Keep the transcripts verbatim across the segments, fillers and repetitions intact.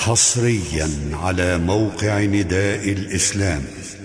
حصريا على موقع نداء الإسلام.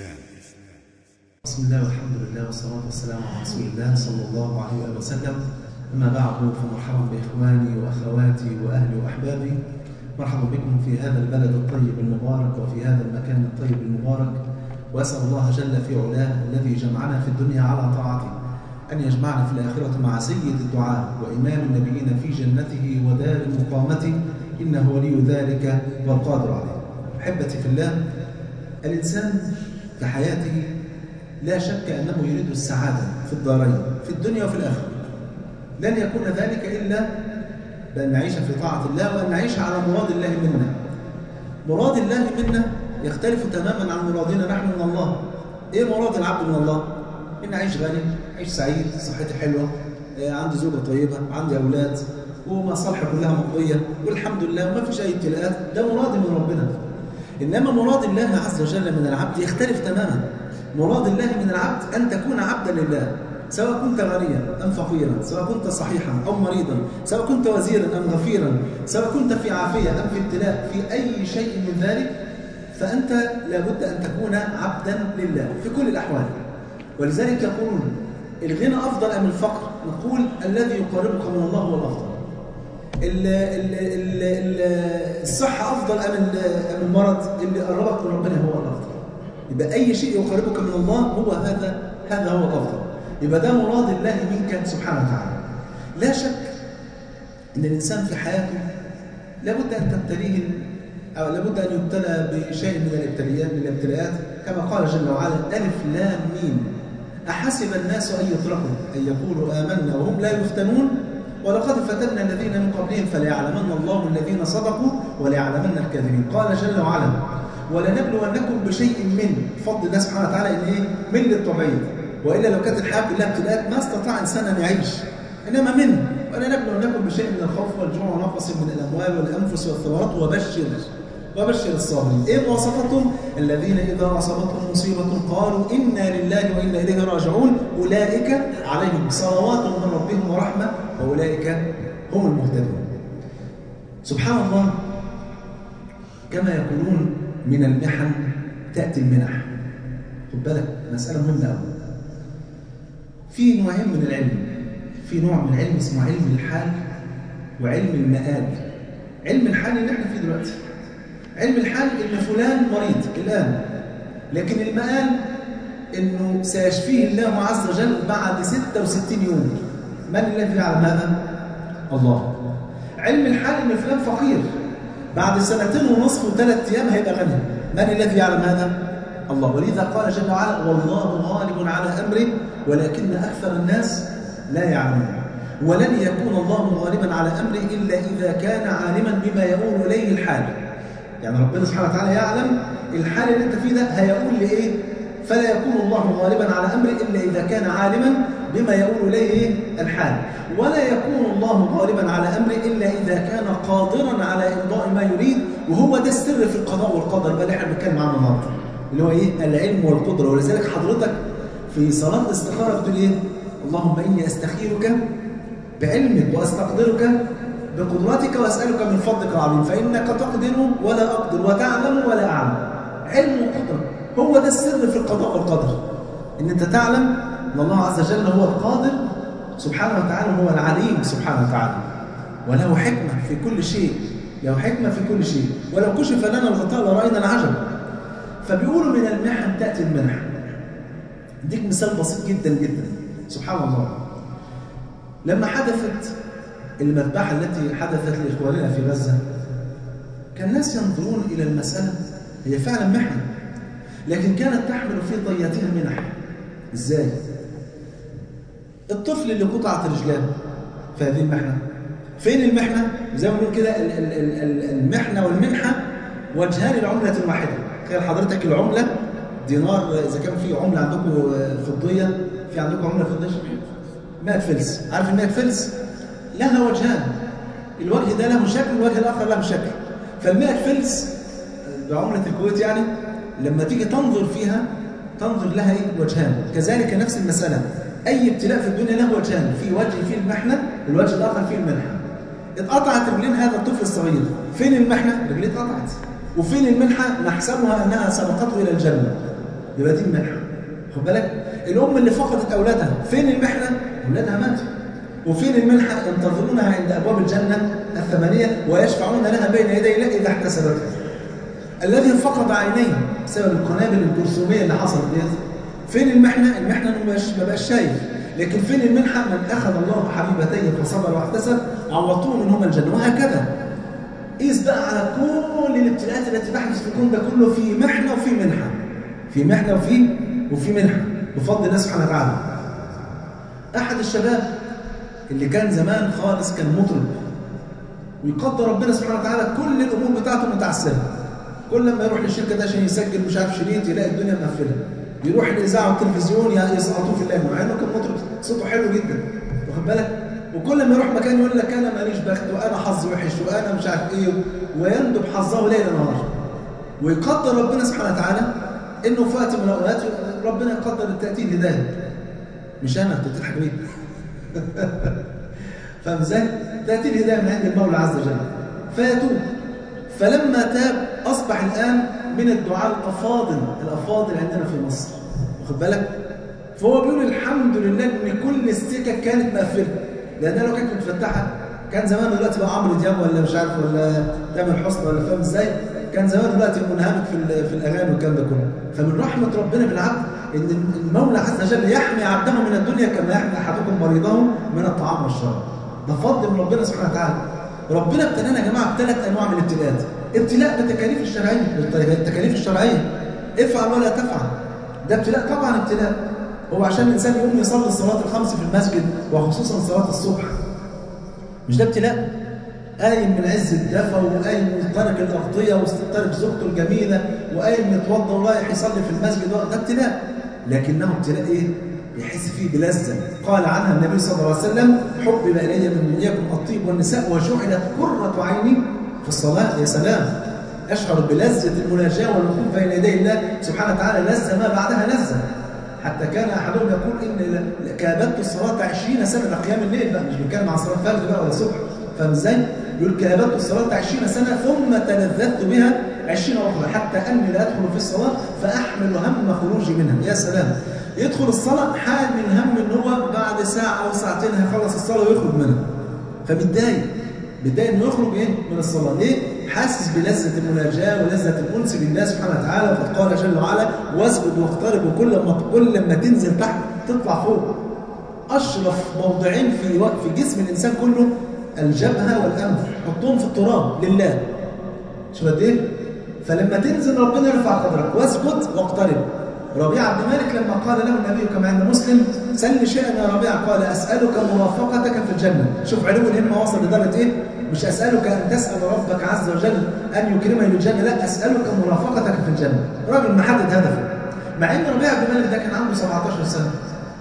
بسم الله والحمد لله والصلاة والسلام على رسول الله صلى الله عليه وسلم. أما بعد، فمرحبا بإخواني وأخواتي وأهلي وأحبابي، مرحبا بكم في هذا البلد الطيب المبارك وفي هذا المكان الطيب المبارك. وأسأل الله جل في علاه الذي جمعنا في الدنيا على طاعته أن يجمعنا في الآخرة مع سيد الدعاء وإمام النبيين في جنته ودار مقامته، إنه ولي ذلك والقادر عليه. أحبتي في الله، الإنسان في حياته لا شك أنه يريد السعادة في الدارين، في الدنيا وفي الآخرة. لن يكون ذلك إلا بأن نعيش في طاعة الله وأن نعيش على مراد الله منا. مراد الله منا يختلف تماما عن مرادنا نحن من الله. إيه مراد العبد من الله؟ إن أعيش غني، أعيش سعيد، صحتي حلوة، عندي زوجة طيبة، عندي أولاد، ومصالحي كلها مقضية والحمد لله وما فيش أي ابتلاءات. ده مراد من ربنا. إنما مراد الله عز وجل من العبد يختلف تماما. مراد الله من العبد أن تكون عبدا لله، سواء كنت غنيا أم فقيرا، سواء كنت صحيحا أو مريضا، سواء كنت وزيرا أم غفيرا، سواء كنت في عافية أم في ابتلاء، في أي شيء من ذلك فأنت لابد أن تكون عبدا لله في كل الأحوال. ولذلك يقولون الغنى أفضل أم الفقر؟ نقول الذي يقربك من الله هو الأفضل. ال ال ال ال الصحة أفضل أم المرض؟ اللي قربك من ربنا هو الأفضل. يبقى أي شيء يقربك من الله هو هذا هذا هو الأفضل. يبقى ده مراد الله منك سبحانه وتعالى. لا شك أن الإنسان في حياته لابد أن تبتليه أو لابد أن يبتلى بشيء من الابتلاءات من الابتلاءات كما قال جل وعلا: ألف لام ميم أحسب الناس أن يتركوا أن يقولوا آمنا وهم لا يفتنون ولقد فتنا الذين من قبلهم فليعلمن الله الذين صدقوا وليعلمن الكاذبين. قال جل وعلا: ولنبلونكم بشيء من فضل الله سبحانه وتعالى. إن إيه؟ من للطبيعي، وإلا لو كانت الحياة كلها ابتلاءات ما استطاع إنسان أن يعيش. إنما من ولنبلونكم بشيء من الخوف والجوع ونقص من الأموال والأنفس والثمرات وبشر وبشر الصابرين. إيه مواصفاتهم؟ الذين إذا أصابتهم مصيبة قالوا إنا لله وإنا إليه راجعون أولئك عليهم صلوات من ربهم ورحمة وأولئك هم المهتدون. سبحان الله، كما يقولون من المحن تأتي المنح. خد بالك، مسألة مهمة أوي. في نوعين من العلم. في نوع من العلم اسمه علم الحال وعلم المآل. علم الحال اللي احنا فيه دلوقتي. علم الحال إن فلان مريض الآن، لكن المآل إنه سيشفيه الله عز وجل بعد ستة وستين يوم. من الذي يعلم هذا؟ الله. علم الحال إن فلان فقير، بعد سنتين ونصف وثلاث أيام هيبقى غني. من الذي يعلم هذا؟ الله. ولذا قال جل وعلا: والله غالب على أمره ولكن أكثر الناس لا يعلمون. ولن يكون الله غالبا على أمره إلا إذا كان عالما بما يقول إليه الحال. يعني ربنا سبحانه وتعالى يعلم الحال اللي انت فيه ده هيقول لإيه، فلا يكون الله غالبا على أمره إلا إذا كان عالما بما يقول إليه الحال. ولا يكون الله غالبا على أمره إلا إذا كان قادرا على إمضاء ما يريد. وهو ده السر في القضاء والقدر بقى اللي احنا بنتكلم عنه النهارده، اللي هو إيه؟ العلم والقدرة. ولذلك حضرتك في صلاة الاستخارة بتقول إيه؟ اللهم إني أستخيرك بعلمك وأستقدرك بقدرتك وأسألك من فضلك العظيم فإنك تقدر ولا أقدر وتعلم ولا أعلم. علم وقدرة هو ده السر في القضاء والقدر، إن أنت تعلم أن الله عز وجل هو القادر سبحانه وتعالى، هو العليم سبحانه وتعالى، وله حكمة في كل شيء، له حكمة في كل شيء. ولو كشف لنا الغطاء لرأينا العجب. فبيقولوا من المحن تأتي المنح. اديك مثال بسيط جدا جدا. سبحان الله، لما حدثت المذبحة التي حدثت لإخواننا في غزة، كان الناس ينظرون إلى المسألة هي فعلا محنة، لكن كانت تحمل في طياتها منح. إزاي؟ الطفل اللي قطعت رجلاه في هذه المحنة، فين المحنة؟ زي ما بنقول كده المحنة والمنحة وجهان العملة الواحدة. تخيل حضرتك العملة دينار، إذا كان في عملة عندكم فضية، في عندكم عملة فضية مائة فلس. عارف المائة فلس لها وجهان، الوجه ده له شكل والوجه الآخر له شكل. فالمائة فلس بعملة الكويت يعني لما تيجي تنظر فيها تنظر لها إيه؟ وجهان. كذلك نفس المسألة، أي ابتلاء في الدنيا له وجهان، في وجه فيه المحنة والوجه الآخر فيه المنحة. اتقطعت رجلين هذا الطفل الصغير، فين المحنة؟ رجليه اتقطعت. وفين المنحة؟ نحسبها أنها سبقته إلى الجنة، يبقى دي المنحة. خد بالك؟ الأم اللي فقدت أولادها، فين المحنة؟ أولادها ماتوا. وفين المنحة؟ ينتظرونها عند أبواب الجنة الثمانية ويشفعون لها بين يدي الله إذا احتسبتها. الذي فقد عينيه بسبب القنابل الجرثومية اللي حصلت ديت، فين المحنة؟ المحنة إنه ما بقاش شايف. لكن فين المنحة؟ من أخذ الله حبيبتيه فصبر واحتسب عوضته منهما الجنة. وهكذا قيس بقى على كل الابتلاءات التي تحدث في الكون ده كله، في محنة وفي منحة، في محنة وفي وفي منحة بفضل الله سبحانه وتعالى. أحد الشباب اللي كان زمان خالص كان مطرب، ويقدر ربنا سبحانه وتعالى كل الأمور بتاعته متعسرة. كل ما يروح للشركة ده عشان يسجل مش عارف شريط يلاقي الدنيا مقفلة، يروح الإذاعة والتلفزيون يسقطوه في اللجنة، مع إنه كان مطرب صوته حلو جدا، واخد بالك؟ وكل ما يروح مكان يقول لك أنا ماليش بخت وأنا حظي وحش وأنا مش عارف إيه، ويندب حظه ليل نهار. ويقدر ربنا سبحانه وتعالى إنه في وقت من الأوقات ربنا يقدر تأتي الهداية. مش أنا، أنت بتضحك ليه؟ فاهم ازاي؟ تأتي الهداية من عند المولى عز وجل فيتوب. فلما تاب أصبح الآن من الدعاء الأفاضل الأفاضل عندنا في مصر، واخد بالك؟ فهو بيقول الحمد لله إن كل السكك كانت مقفلة، لأنها لو كانت متفتحة كان زمان دلوقتي بقى عمرو دياب ولا مش عارف ولا تامر حسني ولا فاهم ازاي؟ كان زمان دلوقتي منهمك في في الأغاني والكلام ده كله. فمن رحمة ربنا بالعبد إن المولى عز وجل يحمي عبده من الدنيا كما يحمي أحدكم مريضه من الطعام والشراب. ده فضل من ربنا سبحانه وتعالى. ربنا ابتلانا يا جماعه بثلاث انواع من الابتلاءات. ابتلاء بالتكاليف الشرعيه، بالتكاليف الشرعيه افعل ولا تفعل، ده ابتلاء طبعا ابتلاء. هو عشان الانسان يقوم يصلي الصلاه الخمس في المسجد وخصوصا صلاه الصبح، مش ده ابتلاء؟ قايم من عز الدفا وقايم من طريق الاغطيه وطريق زوجته الجميله وقايم يتوضا ورايح يصلي في المسجد، ده ابتلاء. لكنه ابتلاء ايه؟ يحس فيه بلذة. قال عنها النبي صلى الله عليه وسلم حبب إلي من دنياكم الطيب والنساء وجعلت قرة عيني في الصلاة. يا سلام، أشعر بلذة المناجاة والوقوف بين يدي الله سبحانه وتعالى، لذة ما بعدها لذة. حتى كان أحدهم يقول إن كابدت الصلاة عشرين سنة، ده قيام الليل بقى، مش بيتكلم عن صلاة فجر بقى ولا صبح، فاهم ازاي؟ يقول كابدت الصلاة عشرين سنة ثم تلذذت بها عشرين أخرى حتى أني لا أدخل في الصلاة فأحمل هم خروجي منها. يا سلام، يدخل الصلاة حال من هم ان هو بعد ساعة أو ساعتين هيخلص الصلاة ويخرج منها، فمتضايق متضايق انه يخرج ايه من الصلاة. ليه؟ حاسس بلذة المناجاة ولذة الأنس بالله سبحانه وتعالى. وقد قال جل وعلا واسجد واقترب، وكل ما كل لما تنزل تحت تطلع فوق. أشرف موضعين في في جسم الإنسان كله الجبهة والأنف، حطهم في التراب لله. شوف قد ايه؟ فلما تنزل ربنا يرفع قدرك. واسجد واقترب. ربيعة بن مالك لما قال له النبي كما عند مسلم سل شيئا يا ربيعة، قال أسألك مرافقتك في الجنة. شوف علو الهمة وصل لدرجة إيه؟ مش أسألك أن تسأل ربك عز وجل أن يكرمني بالجنة، لا، أسألك مرافقتك في الجنة. راجل محدد هدفه، مع إن ربيعة بن مالك ده كان عنده سبعتاشر سنة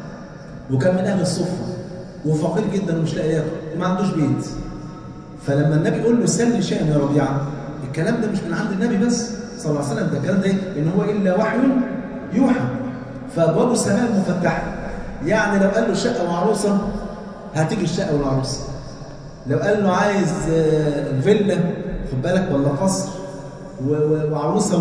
وكان من أهل الصفة وفقير جدا ومش لاقي ياكل وما عندوش بيت. فلما النبي يقول له سل شيئا يا ربيعة، الكلام ده مش من عند النبي بس صلى الله عليه وسلم، ده الكلام ده إن هو إلا وحي يوحى. فابواب السماء مفتحه، يعني لو قال له شقه وعروسه هتيجي الشقه والعروسه. لو قال له عايز فيلا خد بالك ولا قصر وعروسه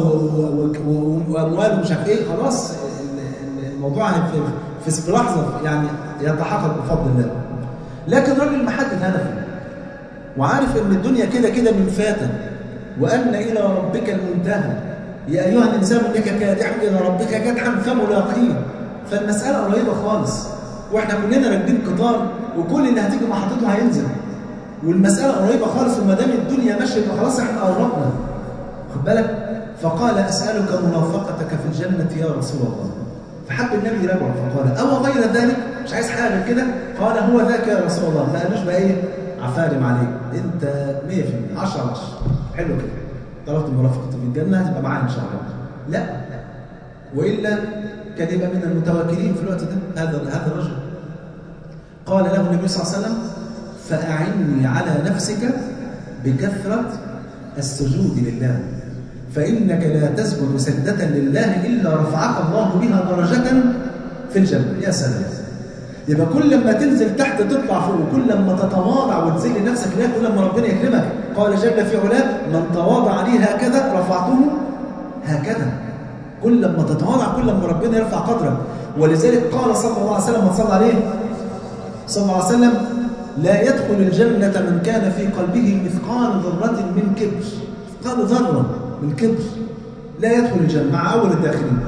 واموال ومش عارف ايه، خلاص الموضوع في في لحظه يعني يتحقق بفضل الله. لكن راجل محدد هدفه وعارف ان الدنيا كده كده من فاتة، وان الى ربك المنتهى. يا أيها الإنسان إنك كادح إلى ربك كدحا فملاقيه. فالمسألة قريبة خالص، وإحنا كلنا راكبين قطار وكل اللي هتيجي محطته هينزل، والمسألة قريبة خالص، وما دام الدنيا ماشية خلاص إحنا قربنا. خد بالك؟ فقال أسألك مرافقتك في الجنة يا رسول الله. فحب النبي يراجعه فقال أو غير ذلك، مش عايز حاجة غير كده؟ قال هو ذاك يا رسول الله. ما قالوش بقى إيه عفارم عليك، أنت مية في المية عشرة على عشرة، حلو كده. طلبت مرافقته في الجنة هتبقى معايا إن شاء الله. لا، وإلا كان يبقى من المتوكلين في الوقت ده هذا هذا الرجل. قال له النبي صلى الله عليه وسلم فأعني على نفسك بكثرة السجود لله، فإنك لا تسجد سجدة لله إلا رفعك الله بها درجة في الجنة. يا سلام، يبقى كل لما تنزل تحت تطلع فوق، وكل لما تتواضع وتذل نفسك لله كل لما ربنا يكرمك. قال جل في علاه: من تواضع لي هكذا رفعته هكذا. كل لما تتواضع كل لما ربنا يرفع قدرك. ولذلك قال صلى الله عليه وسلم: صلى عليه صلى الله عليه وسلم: لا يدخل الجنة من كان في قلبه مثقال ذرة من كبر. مثقال ذرة من كبر لا يدخل الجنة مع أول الداخلين.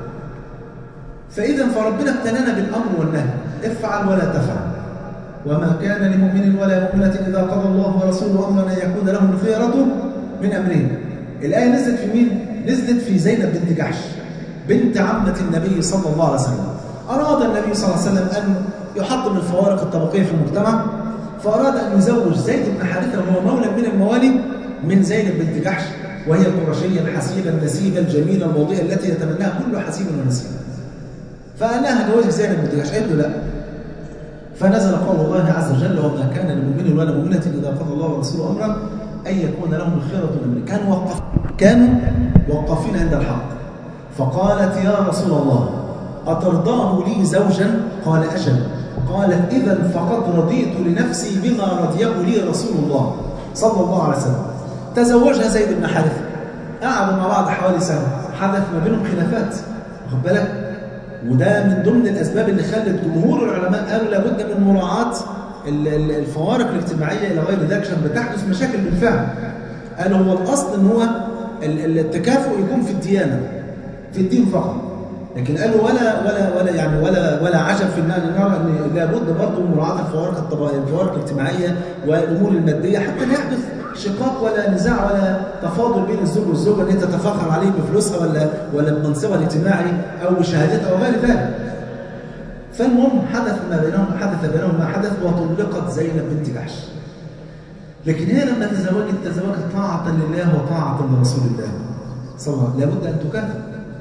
فإذا فربنا ابتلانا بالأمر والنهي: افعل ولا تفعل، وما كان لمؤمن ولا مؤمنة إذا قضى الله ورسوله أمرا أن يكون لهم الخيرة من أمرهم. الآية نزلت في مين؟ نزلت في زينب بنت جحش بنت عمة النبي صلى الله عليه وسلم. أراد النبي صلى الله عليه وسلم أن يحطم الفوارق الطبقية في المجتمع، فأراد أن يزوج زيد بن حارثة وهو مولى من الموالي من زينب بنت جحش، وهي القرشية الحسيبة النسيبة الجميلة الوضيئة التي يتمناها كل حسيب ونسيب. فقال لها: هجوزك زينب بنت جحش؟ قالت له: لا. فنزل قول الله عز وجل: وما كان لمؤمن ولا مؤمنة إذا قضى الله ورسوله أمرا أن يكون لهم الخيرة من أمرهم. كانوا وقف كانوا وقفين عند الحق. فقالت: يا رسول الله أترضاه لي زوجا؟ قال: أجل. قالت: إذا فقد رضيت لنفسي بما رضيه لي رسول الله صلى الله عليه وسلم. تزوجها زيد بن حارثة، قعدوا مع بعض حوالي سنة، حدث ما بينهم خلافات، واخد بالك؟ وده من ضمن الأسباب اللي خلت جمهور العلماء قالوا لابد من مراعاة الفوارق الاجتماعية إلى غير ذلك، عشان بتحدث مشاكل بالفعل. قالوا هو الأصل إن هو التكافؤ يكون في الديانة، في الدين فقط، لكن قالوا ولا ولا ولا يعني ولا ولا عجب في النار ان لابد برضه من مراعاة الفوارق الطبقية، الفوارق الاجتماعية والأمور المادية، حتى لا يحدث شقاق ولا نزاع ولا تفاضل بين الزوج والزوجة ان انت تتفاخر عليه بفلوسها ولا ولا بمنصبها الاجتماعي او بشهادتها او غير ذلك. فالمهم حدث ما بينهم حدث بينهم ما حدث، وطلقت زينب بنت جحش. لكن هي لما تزوجت تزوجت طاعة لله وطاعة لرسول الله صلى الله عليه وسلم، لابد ان تكافئ.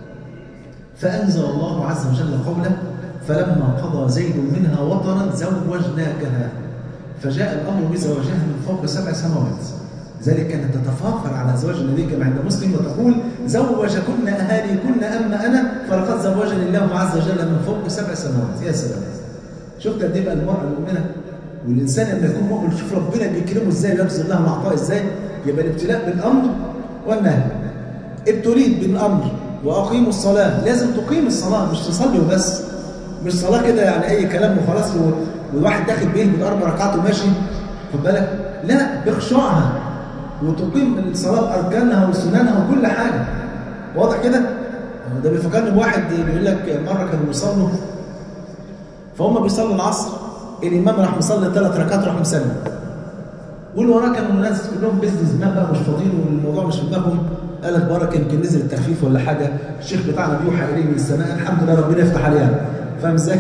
فأنزل الله عز وجل قوله: فلما قضى زيد منها وطرا زوجناكها. فجاء الأمر بزواجها من فوق سبع سماوات. لذلك كانت تتفاخر على زواج النبي كما عند مسلم وتقول: زوجكن أهاليكن أما أنا فلقد زوجني الله عز وجل من فوق سبع سماوات. يا سلام! شفت قد ايه بقى المرأة المؤمنة والإنسان لما يكون مؤمن شوف ربنا بيكرمه إزاي ويبذل له العطاء إزاي. يبقى الابتلاء بالأمر والنهي. ابتليت بالأمر وأقيموا الصلاة، لازم تقيم الصلاة، مش تصلي وبس، مش صلاة كده يعني أي كلام وخلاص والواحد داخل بيه بأربع ركعات وماشي، خد بالك؟ لا، بخشوعها وتقيم الصلاة أركانها وسننها وكل حاجة. واضح كده؟ ده بيفكرني بواحد بيقول لك مرة كانوا بيصلوا فهم بيصلوا العصر، الإمام راح مصلي ثلاث ركعات وراح مسلم، واللي وراه كانوا الناس كلهم بيزنس دماغ بقى مش فاضيين والموضوع مش في دماغهم. قالت بركه يمكن نزل التخفيف ولا حاجه، الشيخ بتاعنا بيوحى اليه من السماء، الحمد لله ربنا يفتح عليه يعني. فاهم ازاي؟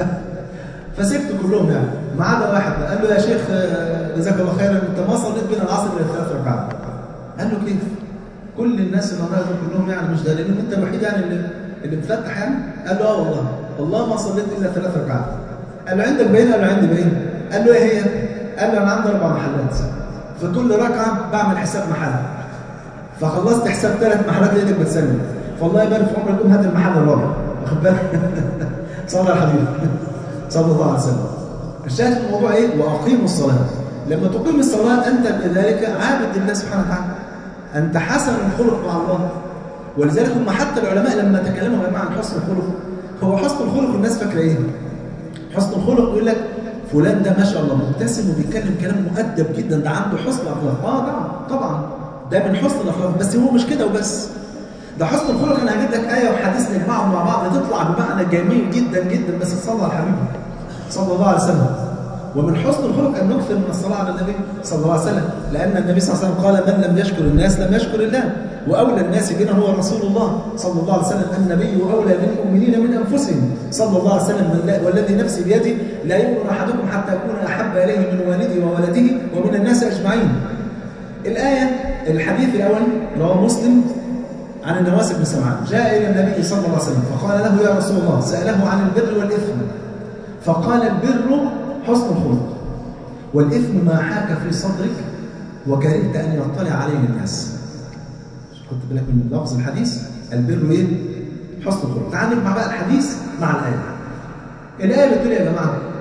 فسكتوا كلهم يعني، ما عدا واحد قال له: يا شيخ جزاك الله خيرا انت ما صليت بين العصر الا ثلاث ركعات. قال له: كيف؟ كل الناس اللي ورايا دول كلهم يعني مش دليلين انت الوحيد يعني اللي اللي مفتح يعني؟ قال له: اه والله والله ما صليت الا ثلاث ركعات. قال له: عندك باين؟ قال له: عندي باين. قال له: ايه هي؟ قال له: انا عندي اربع محلات، في كل ركعه بعمل حساب محل، فخلصت حساب ثلاث محلات لقيتك بتسلم، فالله يبارك في عمرك قوم هات المحل الرابع. واخد بالك؟ صلى على الحبيب صلى الله عليه وسلم. الشاهد في الموضوع ايه؟ واقيموا الصلاه. لما تقيم الصلاه انت بذلك عابد لله سبحانه وتعالى، انت حسن الخلق مع الله. ولذلك هم حتى العلماء لما تكلموا يا جماعه عن حسن الخلق، هو حسن الخلق الناس فاكره ايه؟ حسن الخلق يقول لك فلان ده ما شاء الله مبتسم وبيتكلم كلام مؤدب جدا، ده عنده حسن اخلاق. اه طبعا طبعا ده من حسن الاخلاق، بس هو مش كده وبس، ده حسن الخلق. انا هجيب لك ايه وحديث نجمعهم مع بعض تطلع بمعنى جميل جدا جدا، بس تصلى على الحبيب صلى الله عليه وسلم. ومن حسن الخلق ان نكثر من الصلاه على النبي صلى الله عليه وسلم، لان النبي صلى الله عليه وسلم قال: من لم يشكر الناس لم يشكر الله، واولى الناس بنا هو رسول الله صلى الله عليه وسلم، النبي اولى بالمؤمنين من انفسهم صلى الله عليه وسلم، والذي نفسي بيده لا يؤمن احدكم حتى اكون احب اليه من والده وولده ومن الناس اجمعين. الايه الحديث الاول رواه مسلم عن النواس بن سمعان، جاء الى النبي صلى الله عليه وسلم فقال له: يا رسول الله، ساله عن البر والاثم، فقال: البر حسن الخلق، والاثم ما حاك في صدرك وكرهت ان يطلع عليه الناس. خدت بالك من لفظ الحديث؟ البر ايه؟ حسن الخلق. تعال نجمع بقى الحديث مع الايه. الايه بتقول يا جماعه: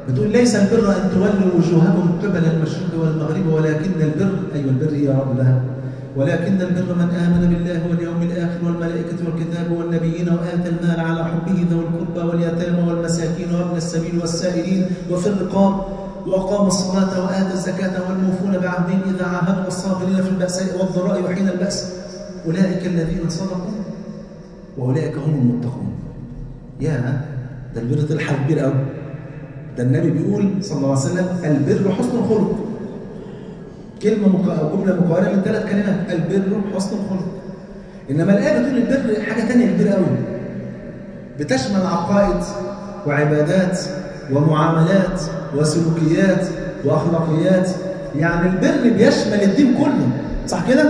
بتقول ليس البر أن تولوا وجوهكم قبل المشرق والمغرب ولكن البر، أيوة البر يا رب ده، ولكن البر من آمن بالله واليوم الآخر والملائكة والكتاب والنبيين وآتى المال على حبه ذوي القربى واليتامى والمساكين وابن السبيل والسائلين وفي الرقاب وأقام الصلاة وآتى الزكاة والموفون بعهدهم إذا عاهدوا والصابرين في البأساء والضراء وحين البأس أولئك الذين صدقوا وأولئك هم المتقون. يا ده البر طلع كبير قوي. ده النبي بيقول صلى الله عليه وسلم البر حسن الخلق. كلمة مق... جملة مكونة من ثلاث كلمات، البر حسن الخلق. إنما الآية بتقول البر حاجة ثانية كبيرة قوي، بتشمل عقائد وعبادات ومعاملات وسلوكيات وأخلاقيات. يعني البر بيشمل الدين كله، صح كده؟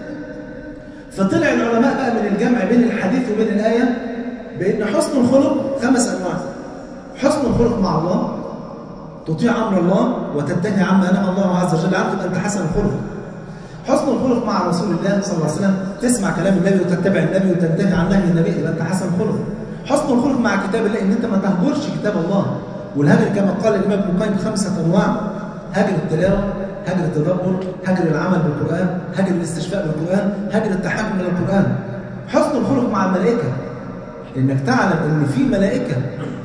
فطلع العلماء بقى من الجمع بين الحديث وبين الآية بأن حسن الخلق خمس أنواع. حسن الخلق مع الله، تطيع أمر الله وتنتهي عما نهى الله عز وجل عنه، تبقى أنت حسن الخلق. حسن الخلق مع رسول الله صلى الله عليه وسلم، تسمع كلام النبي وتتبع النبي وتنتهي عن نهي النبي، تبقى أنت حسن الخلق. حسن الخلق مع كتاب الله، إن أنت ما تهجرش كتاب الله. والهجر كما قال الإمام ابن القيم خمسة أنواع: هجر التلاوة، هجر التدبر، هجر العمل بالقرآن، هجر الاستشفاء بالقرآن، هجر التحكم إلى القرآن. حسن الخلق مع الملائكة، إنك تعلم إن في ملائكة،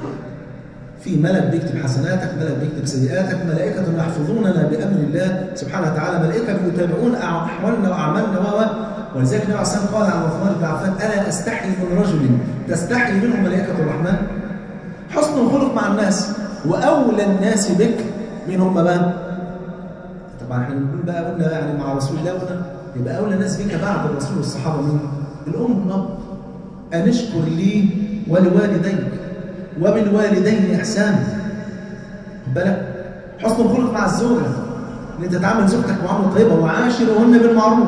في ملك بيكتب حسناتك، ملك بيكتب سيئاتك، ملائكة يحفظوننا بأمر الله سبحانه وتعالى، ملائكة بيتابعون أحوالنا وأعمالنا و ولذلك النبي عليه الصلاة والسلام قال عن عثمان بن عفان: ألا أستحي من رجل تستحي منه ملائكة الرحمن. حسن الخلق مع الناس، وأولى الناس بك مين هم بقى؟ طبعا احنا بنقول بقى قلنا يعني مع رسول الله قلنا يبقى أولى الناس بك بعد الرسول والصحابة مين؟ الأم والأب. أن اشكر لي ولوالديك وبالوالدين إحسانا. خد بالك؟ حسن الخلق مع الزوجة، إن أنت تعامل زوجتك معاملة طيبة، وعاشرهن بالمعروف.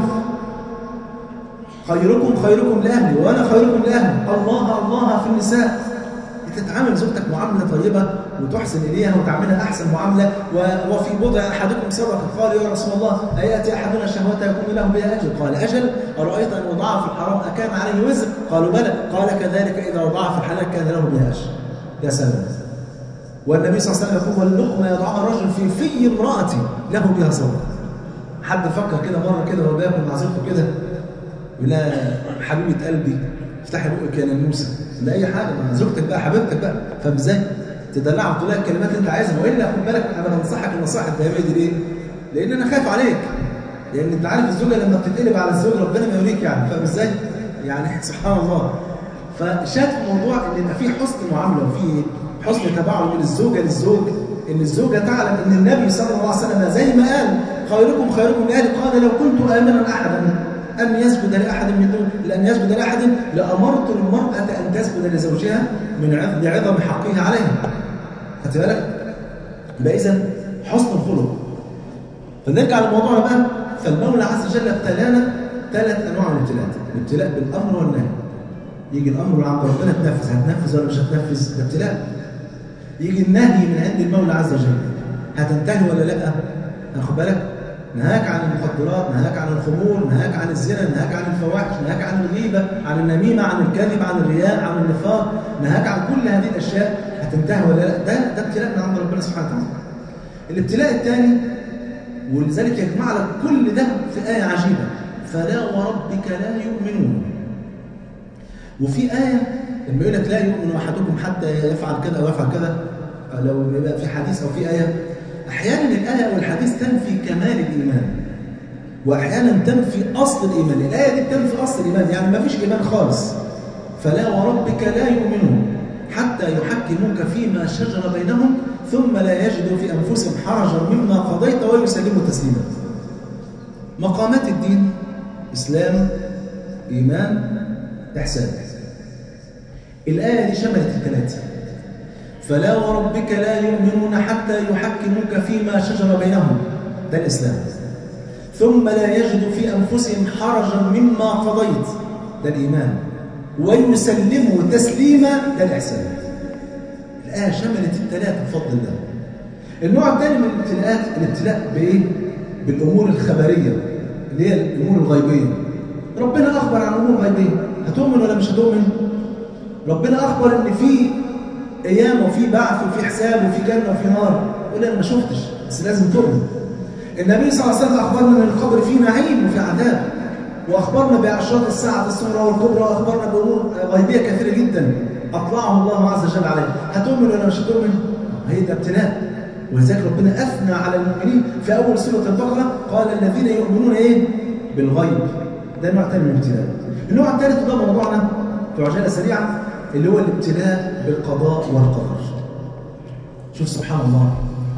خيركم خيركم لأهلي وأنا خيركم لأهلي. الله الله في النساء. تتعامل زوجتك معاملة طيبة وتحسن إليها وتعاملها أحسن معاملة. وفي بضع أحدكم صدقة، قال يا رسول الله أيأتي أحدنا شهوته يكون له بها أجر؟ قال أجل. أرأيت أن وضعها في الحرام أكان عليه وزر؟ قالوا بلى. قال كذلك إذا وضعها في الحلال كان له بها أجر. يا سلام. والنبي صلى الله عليه وسلم يقول: واللقمة يضعها الرجل في في امرأته له بها صدقة. حد فكر كده مرة كده وهو بياكل مع زوجته كده يقول لها: حبيبة قلبي افتحي بقك يا ناموسة، لا أي حاجة، مع زوجتك بقى حبيبتك بقى، فاهم ازاي؟ تدلعها وتقول لها الكلمات اللي أنت عايزها. وإلا خد بالك أنا بنصحك النصائح الدائمية دي ليه؟ لأن أنا خايف عليك. لأن أنت عارف الزوجة لما بتتقلب على الزوج ربنا ما يوريك، يعني فاهم ازاي؟ يعني سبحان الله. فشاف الموضوع إن يبقى فيه حسن معاملة وفيه حسن تباعد من الزوجة للزوج، إن الزوجة تعلم إن النبي صلى الله عليه وسلم زي ما قال: خيركم خيركم لأهلي. قال: لو كنت آمرا أحدا أن يسجد لأحد من دون لأن يسجد لأحد لأمرت المرأة أن تسجد لزوجها من لعظم حقها عليها. خدت بالك؟ يبقى إذا حسن الخلق. فنرجع لموضوعنا بقى. فالمولى عز وجل ابتلانا ثلاث أنواع من الابتلاء: الابتلاء بالأمر والنهي. يجي الأمر من عند ربنا تنفذ، هتنفذ ولا مش هتنفذ؟ ده ابتلاء. يجي النهي من عند المولى عز وجل، هتنتهي ولا لا؟ هاخد بالك؟ نهاك عن المخدرات، نهاك عن الخمور، نهاك عن الزنا، نهاك عن الفواحش، نهاك عن الغيبة، عن النميمة، عن الكذب، عن الرياء، عن النفاق، نهاك عن كل هذه الأشياء، هتنتهي ولا لا؟ ده ده ابتلاء من عند ربنا سبحانه وتعالى. الابتلاء الثاني، ولذلك يجمع لك كل ده في آية عجيبة: فلا وربك لا يؤمنون. وفي آية لما يقول لك لا يؤمن أحدكم حتى يفعل كذا أو يفعل كذا، لو يبقى في حديث أو في آية، أحيانا الآية أو الحديث تنفي كمال الإيمان، وأحيانا تنفي أصل الإيمان. الآية دي بتنفي أصل الإيمان، يعني ما فيش إيمان خالص. فلا وربك لا يؤمنون حتى يحكموك فيما شجر بينهم ثم لا يجدوا في أنفسهم حرجا مما قضيت ويسلموا تسليما. مقامات الدين: إسلام، إيمان، إحسان. الآية دي شملت الثلاثة. فلا وربك لا يؤمنون حتى يحكموك فيما شجر بينهم، ده الإسلام. ثم لا يجدوا في أنفسهم حرجا مما قضيت، ده الإيمان. ويسلموا تسليما، ده الإحسان. الآية شملت الثلاثة بفضل الله. النوع الثاني من الابتلاءات الابتلاء بإيه؟ بالأمور الخبرية اللي هي الأمور الغيبية. ربنا أخبر عن أمور غيبية، هتؤمن ولا مش هتؤمن؟ ربنا أخبر إن في قيامة وفي بعث وفي حساب وفي جنة وفي نار. يقول أنا ما شفتش، بس لازم تؤمن. النبي صلى الله عليه وسلم أخبرنا أن القبر فيه نعيم وفي عذاب، وأخبرنا بأشراط الساعة الصغرى والكبرى، وأخبرنا بأمور غيبية كثيرة جدا أطلعه الله عز وجل عليه. هتؤمن ولا مش هتؤمن؟ هي ده ابتلاء. ولذلك ربنا أثنى على المؤمنين في أول سورة البقرة، قال الذين يؤمنون إيه؟ بالغيب. ده نوع ثاني من الابتلاء. النوع الثالث ده موضوعنا في عجالة سريعة، اللي هو الابتلاء بالقضاء والقدر. شوف سبحان الله،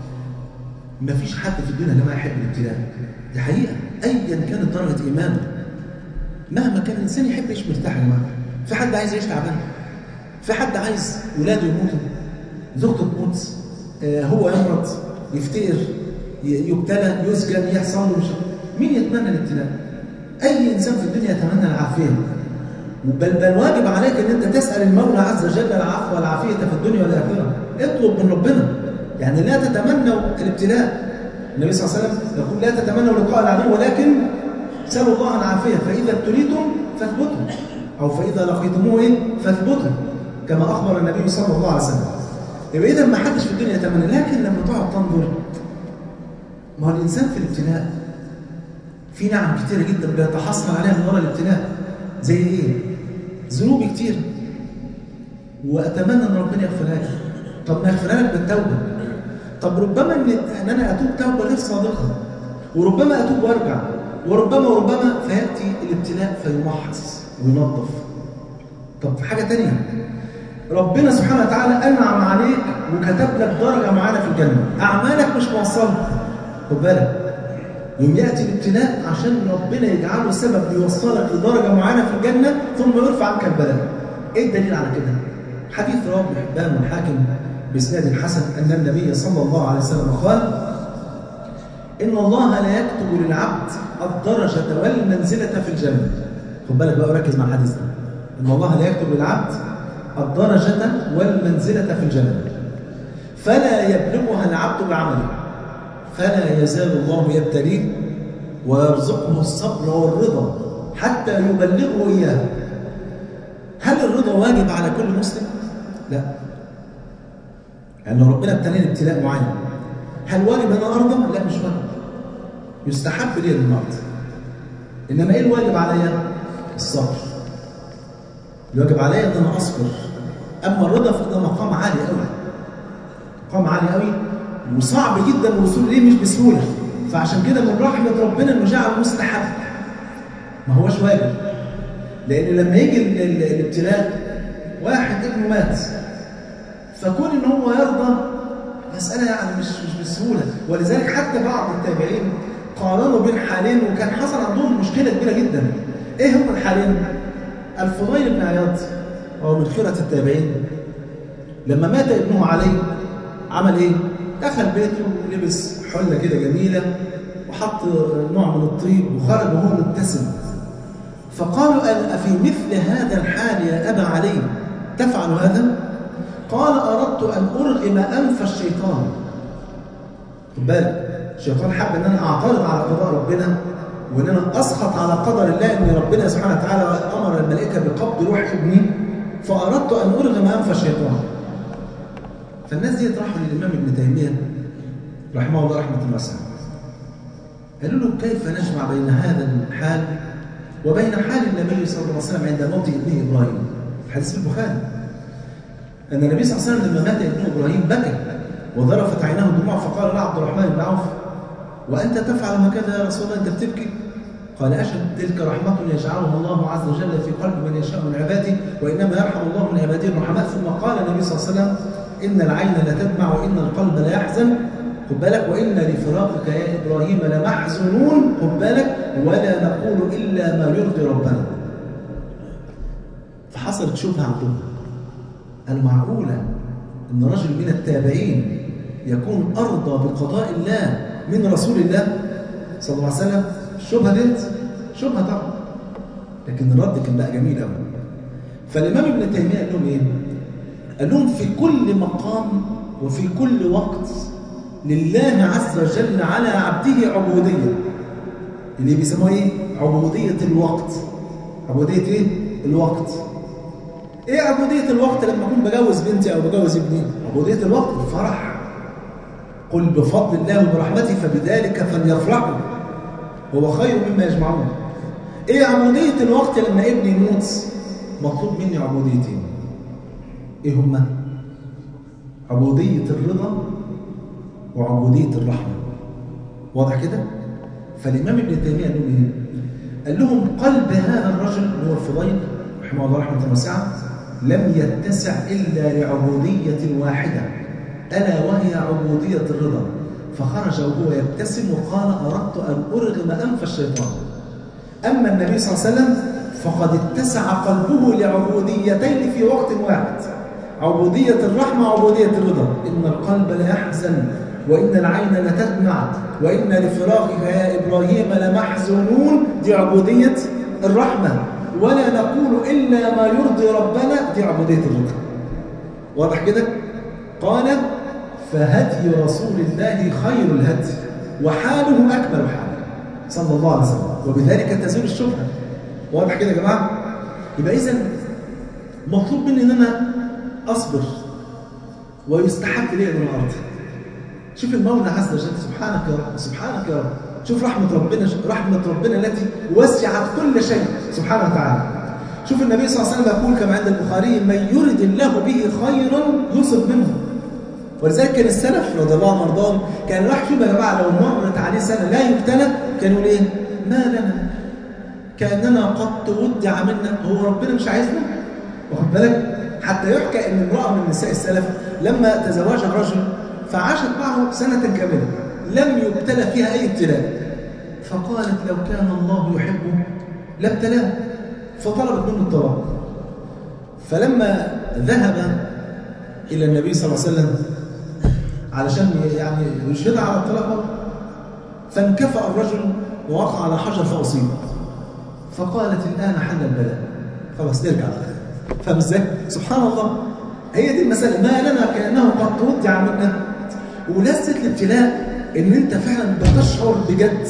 ما فيش حد في الدنيا لما يحب الابتلاء. دي حقيقة، أيا كانت درجة إيمانه، مهما كان الإنسان يحب يعيش مرتاح. يا جماعة، في حد عايز يعيش تعبان؟ في حد عايز ولاده يموتوا، زوجته تموت، آه هو يمرض، يفتقر، يبتلى، يسجن، يحصل له مش... مين يتمنى الابتلاء؟ أي إنسان في الدنيا يتمنى العافية. بل بل واجب عليك ان انت تسال المولى عز وجل العفو والعافيه في الدنيا والاخره. اطلب من ربنا، يعني لا تتمنوا الابتلاء. النبي صلى الله عليه وسلم يقول لا تتمنوا لقاء العدو، ولكن سالوا الله العافيه. فاذا ابتليتم فاثبتوا، او فاذا لقيتموه ايه فاثبتوا، كما اخبر النبي صلى الله عليه وسلم. يبقى اذا ما حدش في الدنيا يتمنى، لكن لما تقعد تنظر، ما هو الانسان في الابتلاء في نعم كثيره جدا بيتحصل عليها من وراء الابتلاء. زي ايه؟ ذنوب كتير، واتمنى ان ربنا يغفرها لي. طب ما يغفرها لك بالتوبه. طب ربما ان انا اتوب توبه غير صادقه، وربما اتوب وارجع، وربما وربما فياتي الابتلاء فيمحص وينظف. طب في حاجه ثانيه، ربنا سبحانه وتعالى انعم عليك وكتب لك درجه معينه في الجنه، اعمالك مش موصله، خد بالك. يوم يأتي الابتلاء عشان ربنا يجعله سبب يوصلك لدرجة معينة في الجنة، ثم يرفع عنك البلاء. ايه الدليل على كده؟ حديث رواه ابن حبان والحاكم بإسناد حسن أن النبي صلى الله عليه وسلم قال: إن الله لا يكتب للعبد الدرجة والمنزلة في الجنة. خد بالك بقى وركز مع الحديث ده. إن الله لا يكتب للعبد الدرجة والمنزلة في الجنة فلا يبلغها العبد بعمله، فلا يزال الله يبتليه ويرزقه الصبر والرضا حتى يبلغه إياه. هل الرضا واجب على كل مسلم؟ لا. لأن يعني ربنا ابتلاني ابتلاء معين. هل واجب أن أنا أرضى؟ لا، مش واجب. يستحب لي المرض. إنما إيه الواجب عليا؟ الصبر. الواجب عليا أن أنا أصبر. أما الرضا فده مقام عالي قوي. مقام عالي قوي وصعب جدا الوصول ليه، مش بسهوله. فعشان كده من رحمه ربنا انه جعل مستحب، ما هوش واجب. لان لما يجي الابتلاء، واحد ابنه مات، فكون ان هو يرضى مساله يعني مش مش بسهوله. ولذلك حتى بعض التابعين قارنوا بين حالين، وكان حصل عندهم مشكله كبيره جدا. ايه هم الحالين؟ الفضيل بن عياض وهو من خيره التابعين، لما مات ابنه علي عمل ايه؟ دخل بيته ولبس حله كده جميله وحط نوع من الطيب وخرج وهو مبتسم. فقالوا: أفي مثل هذا الحال يا أبا علي تفعل هذا؟ قال: أردت أن أرغم أنف الشيطان. خد بالك، الشيطان حب أن أنا أعترض على قضاء ربنا، وأن أنا أسخط على قدر الله، أن ربنا سبحانه وتعالى أمر الملائكة بقبض روح ابني، فأردت أن أرغم أنف الشيطان. فالناس دي راحوا للإمام ابن تيمية رحمه الله رحمة واسعة، قالوا له: كيف نجمع بين هذا الحال وبين حال النبي صلى الله عليه وسلم عند موت ابنه إبراهيم؟ الحديث البخاري أن النبي صلى الله عليه وسلم لما مات ابنه إبراهيم بكى وذرفت عيناه دموع، فقال له عبد الرحمن بن عوف: وأنت تفعل هكذا يا رسول الله، أنت بتبكي؟ قال: أشهد تلك رحمة يجعلها الله عز وجل في قلب من يشاء من عباده، وإنما يرحم الله من عباده الرحماء. ثم قال النبي صلى الله عليه وسلم: إن العين لا تدمع وإن القلب لا يحزن، خد بالك، وإن لفراقك يا إبراهيم لمحزونون، خد بالك، ولا نقول إلا ما يرضي ربنا. فحصلت شبهة عندهم، قالوا: معقولة إن رجل من التابعين يكون أرضى بقضاء الله من رسول الله صلى الله عليه وسلم؟ الشبهة ديت شبهة طبعا، لكن الرد كان بقى جميل قوي. فالإمام ابن تيمية قال لهم إيه؟ قال لهم: في كل مقام وفي كل وقت لله عز وجل على عبده عبودية، اللي بيسموها ايه؟ عبودية الوقت. عبودية ايه؟ الوقت. ايه عبودية الوقت لما اكون بجوز بنتي او بجوز ابني؟ عبودية الوقت الفرح. قل بفضل الله وبرحمته فبذلك فليفرحوا هو خير مما يجمعون. ايه عبودية الوقت لما ابني يموت؟ مطلوب مني عبوديتين. ايه هما؟ عبودية الرضا وعبودية الرحمة. واضح كده؟ فالإمام ابن تيمية قال لهم ايه؟ قال لهم قلب هذا الرجل اللي هو الفضيل رحمه الله رحمة واسعة لم يتسع إلا لعبودية واحدة ألا وهي عبودية الرضا، فخرج وهو يبتسم وقال أردت أن أرغم أنف الشيطان. أما النبي صلى الله عليه وسلم فقد اتسع قلبه لعبوديتين في وقت واحد، عبودية الرحمة وعبودية الرضا. إن القلب لا يحزن وإن العين لتدمع وإن لفراقك يا إبراهيم لمحزونون، دي عبودية الرحمة. ولا نقول إلا ما يرضي ربنا، دي عبودية الرضا. واضح كده؟ قال فهدي رسول الله خير الهدي وحاله أكمل حال صلى الله عليه وسلم، وبذلك تزول الشبهة. واضح كده يا جماعة؟ يبقى إذن مطلوب مني إن أنا أصبر ويستحب لي من الأرض. شوف المولى عز وجل، سبحانك يا رب سبحانك يا رب. شوف رحمة ربنا، رحمة ربنا التي وسعت كل شيء سبحانه وتعالى. شوف النبي صلى الله عليه وسلم يقول كما عند البخاري من يرد الله به خيرا يصب منه. ولذلك كان السلف رضي الله عنهم وارضاهم كان راح شوف يا جماعه لو مرت عليه سنه لا يبتلى كان يقول ايه؟ ما لنا كاننا قد تودع منا، هو ربنا مش عايزنا؟ واخد بالك؟ حتى يحكى ان امراه من نساء السلف لما تزوجها رجل فعاشت معه سنه كامله لم يبتلى فيها اي ابتلاء، فقالت لو كان الله يحبه لابتلاه، فطلبت منه الطلاق. فلما ذهب الى النبي صلى الله عليه وسلم علشان يعني يشهد على الطلاق فانكفأ الرجل ووقع على حجر فأصيب، فقالت الآن حل البلاء، خلاص نرجع. فاهم ازاي؟ سبحان الله، هي دي المسألة. ما لنا كأنه قد تودع منا. ولذة الابتلاء ان انت فعلا بتشعر بجد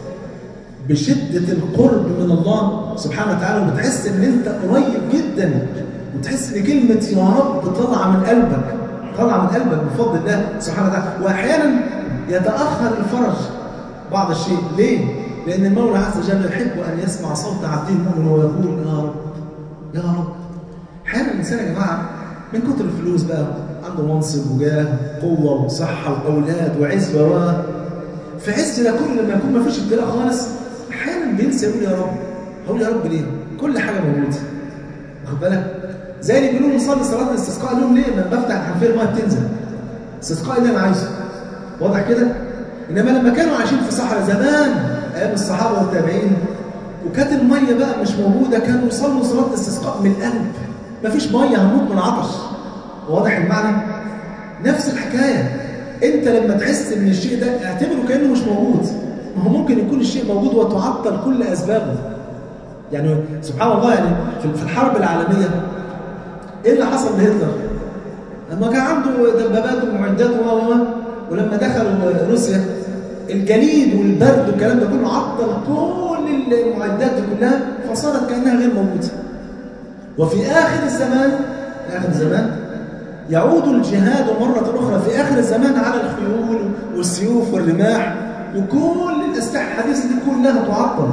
بشدة القرب من الله سبحانه وتعالى، وبتحس ان انت قريب جدا، وتحس ان كلمة يا رب طالعة من قلبك، طالعة من قلبك بفضل الله سبحانه وتعالى. واحيانا يتأخر الفرج بعض الشيء. ليه؟ لأن المولى عز وجل يحب أن يسمع صوت عبده المؤمن ويقول يا رب يا رب. أحيانا الإنسان يا جماعة من كتر الفلوس بقى عنده منصب وجاه قوة وصحة وأولاد وعز و في عز ده كل لما يكون ما فيش ابتلاء خالص أحيانا بينسى يقول يا رب. هقول يا رب ليه؟ كل حاجة موجودة. واخد بالك؟ زي اللي بيقولوا نصلي صلاة الاستسقاء لهم ليه؟ لما بفتح الحنفية المية بتنزل. استسقاء اللي أنا عايزه. واضح كده؟ إنما لما كانوا عايشين في صحراء زمان أيام الصحابة والتابعين وكانت المية بقى مش موجودة، كانوا يصلوا صلاة الاستسقاء من القلب. مفيش مية هنموت من عطش. واضح المعنى؟ نفس الحكاية. أنت لما تحس إن الشيء ده اعتبره كأنه مش موجود. ما هو ممكن يكون الشيء موجود وتعطل كل أسبابه. يعني سبحان الله، يعني في الحرب العالمية إيه اللي حصل لهتلر؟ لما كان عنده دبابات ومعدات و ولما دخلوا روسيا الجليد والبرد والكلام ده كله عطل كل المعدات دي كلها، فصارت كأنها غير موجودة. وفي آخر الزمان آخر الزمان يعود الجهاد مرة أخرى في آخر الزمان على الخيول والسيوف والرماح وكل الأسلحة الحديثة دي كلها تعطل.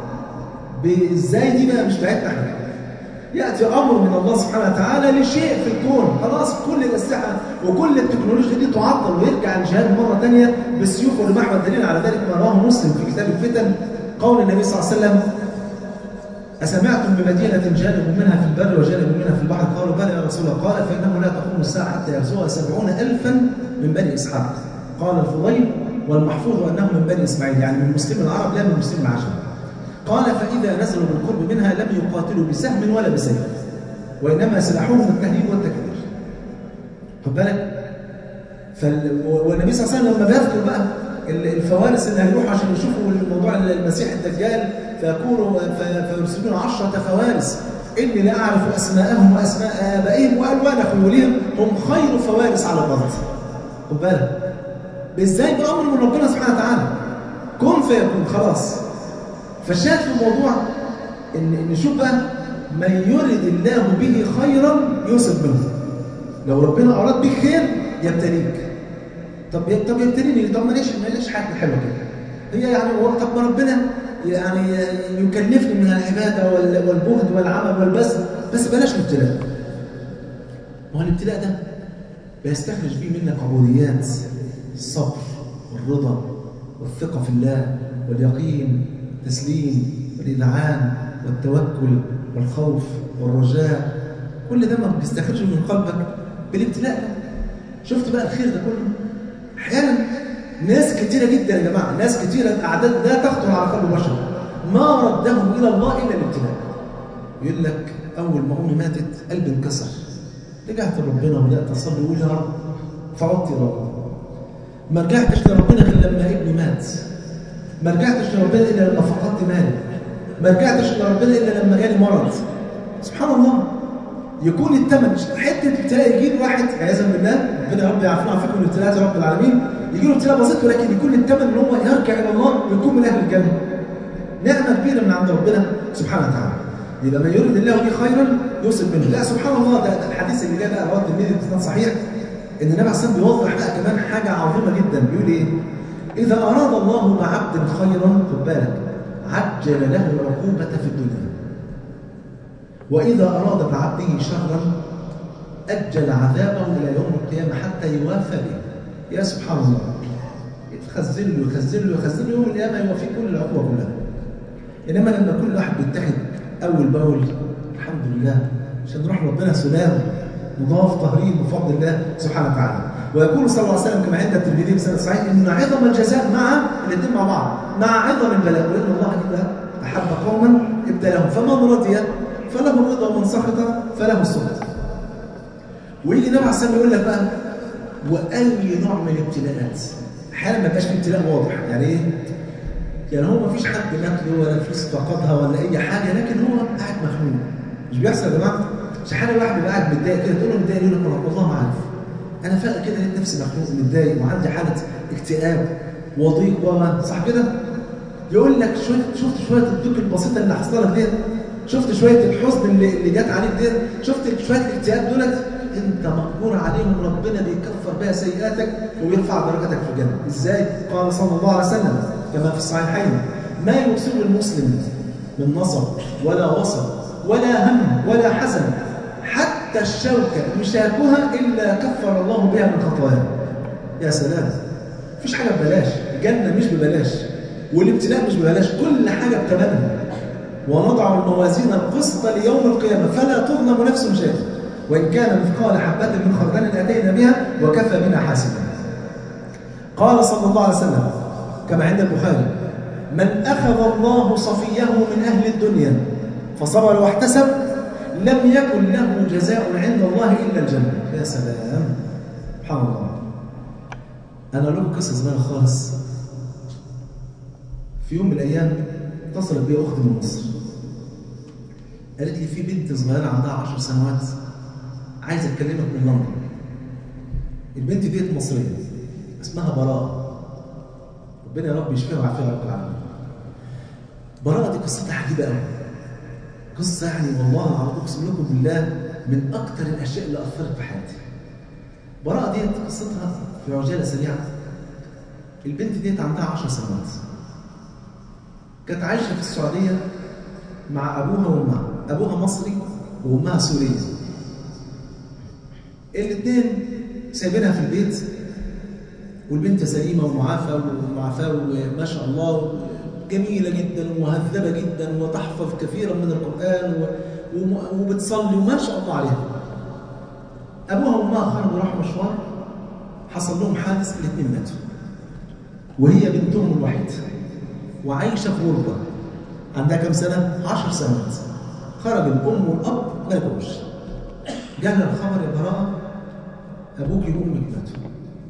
إزاي دي بقى مش بتاعتنا احنا؟ يأتي أمر من الله سبحانه وتعالى لشيء في الكون، خلاص كل الأسلحة وكل التكنولوجيا دي تعطل ويرجع الجهاد مرة ثانية بالسيوف والرماح. والدليل على ذلك ما رواه مسلم في كتاب الفتن قول النبي صلى الله عليه وسلم أسمعتم بمدينة جانب منها في البر وجانب منها في البحر؟ قالوا بلى يا رسول الله. قال فإنه لا تقوم الساعة حتى يغزوها سبعون ألفا من بني إسحاق. قال الفضيل والمحفوظ أنه من بني إسماعيل، يعني من مسلم العرب لا من مسلم العجم. قال فإذا نزلوا بالقرب منها لم يقاتلوا بسهم ولا بسيف، وإنما سلاحهم التهديد والتكبير. خد بالك؟ فال... والنبي صلى الله عليه وسلم لما بيذكر بقى الفوارس اللي هيروحوا عشان يشوفوا الموضوع المسيح الدجال فيكونوا فيرسلون عشرة فوارس إني لا أعرف أسماءهم وأسماء آبائهم وألوان خيولهم هم خير فوارس على الأرض. خد بالك؟ إزاي بأمر من ربنا سبحانه وتعالى كن فيكون خلاص. فالشاهد في الموضوع إن نشوف بقى من يرد الله به خيرا يصب منه. لو ربنا أراد بك خير يبتليك. طب طب يبتليني، طب ماليش ماليش حاجة حلوة كده. هي يعني طب ما ربنا يعني يكلفني من العبادة والجهد والعمل والبذل، بس بلاش الابتلاء. ما هو الابتلاء ده بيستخرج فيه منك عبوديات، الصبر والرضا والثقة في الله واليقين والتسليم والإذعان والتوكل والخوف والرجاء. كل ده ما بيستخرجه من قلبك بالابتلاء ده. شفت بقى الخير ده كله؟ أحيانا ناس كتيرة جدا يا جماعة، ناس كتيرة أعداد لا تخطر على قلب بشر ما ردهم إلى الله إلا الابتلاء. يقول لك أول ما أمي ماتت قلبي انكسر، رجعت لربنا وبدأت أصلي وأقول يا رب، فعدت يا رب. ما رجعتش لربنا غير لما ابني مات. ما رجعتش لربنا إلا لما فقدت مالي. ما رجعتش لربنا إلا لما جالي مرض. سبحان الله. يكون الثمن حته ابتلاء يجي له واحد عياذا بالله، ربنا يا رب يعافينا ويعافيكم من الابتلاءات يا رب العالمين، يجي له ابتلاء بسيط ولكن يكون الثمن ان هو يرجع الى الله ويكون من اهل الجنه. نعمه كبيره من عند ربنا سبحانه وتعالى. يبقى من يريد الله به خيرا يصب منه. لا سبحان الله، ده, ده الحديث اللي جاء بقى رواه الترمذي بسند صحيح، ان النبي عليه الصلاه والسلام بيوضح بقى كمان حاجه عظيمه جدا. بيقول ايه؟ اذا اراد الله بعبد خيرا، خد بالك، عجل له العقوبه في الدنيا. وإذا أراد بعبده شرا أجل عذابه إلى يوم القيامة حتى يوافى به. يا سبحان الله، يخزن له يخزن له يخزن له يوم القيامة يوافي كل العقوبة كلها. إنما لما كل واحد بيتحد أول بأول الحمد لله عشان نروح ربنا سلام مضاف طهرين بفضل الله سبحانه وتعالى. ويقول صلى الله عليه وسلم كما عند الترمذي بسند صحيح إن عظم الجزاء مع الاثنين مع بعض، مع عظم البلاء، وإن الله إذا أحب قوما ابتلاهم فمن رضي فله الرضا ومن سخط فله السخط. ويجي النبي عليه الصلاه والسلام يقول لك بقى واي نوع من الابتلاءات احيانا ما يبقاش في ابتلاء واضح. يعني ايه؟ يعني هو ما فيش حد مات له ولا فلوس فقدها ولا اي حاجه، لكن هو قاعد مخنوق. مش بيحصل يا جماعه؟ مش احيانا الواحد بيبقى قاعد متضايق كده، تقول له متضايق، يقول لك والله ما عارف، انا فاق كده لقيت نفسي مخنوق متضايق وعندي حاله اكتئاب وضيق وما صح كده؟ يقول لك شويه شفت شويه الضيق البسيطه اللي حصل لك ديت، شفت شويه الحزن اللي اللي جت عليك ديت، شفت شويه الاكتئاب دولت، انت مقبور عليهم، ربنا بيكفر بها سيئاتك ويرفع درجاتك في الجنه. ازاي؟ قال صلى الله عليه وسلم كما في الصحيحين: ما يصيب المسلم من نصب ولا وصب ولا هم ولا حزن حتى الشوكه يشاكها الا كفر الله بها من خطاياه. يا سلام، مفيش حاجه ببلاش، الجنه مش ببلاش والابتلاء مش ببلاش، كل حاجه بثمنها. ونضع الموازين القسط ليوم القيامة فلا تظلم نفس شيئا وإن كان مثقال حبة من خردل أتينا بها وكفى بنا حاسبا. قال صلى الله عليه وسلم كما عند البخاري: من أخذ الله صفيه من أهل الدنيا فصبر واحتسب لم يكن له جزاء عند الله إلا الجنة. يا سلام، سبحان الله. أنا لكم قصة صغيرة خالص. في يوم من الأيام اتصلت بي أختي من مصر، قالت لي في بنت صغيرة عندها عشر سنوات عايزة أكلمك من لندن. البنت ديت مصرية اسمها براءة، ربنا يا رب يشفيها ويعافيها رب العالمين. براءة دي قصتها عجيبة قوي، قصة يعني والله العظيم أقسم لكم بالله من أكثر الأشياء اللي أثرت في حياتي. براءة ديت قصتها في عجالة سريعة. البنت ديت عندها عشر سنوات، كانت عايشة في السعودية مع أبوها وأمها، أبوها مصري وأمها سورية. الاثنين سايبينها في البيت والبنت سليمة ومعافى ومعافى وما شاء الله جميلة جدا ومهذبة جدا وتحفظ كثيرا من القرآن وبتصلي وما شاء الله عليها. أبوها وأمها خرجوا راحوا مشوار، حصل لهم حادث، الاثنين ماتوا وهي بنتهم الوحيدة وعايشة في غربة. عندها كم سنة؟ عشر سنوات. خرج الأم والأب ما لقوش. جاءنا الخبر: يا براءة أبوك وأمك ماتوا.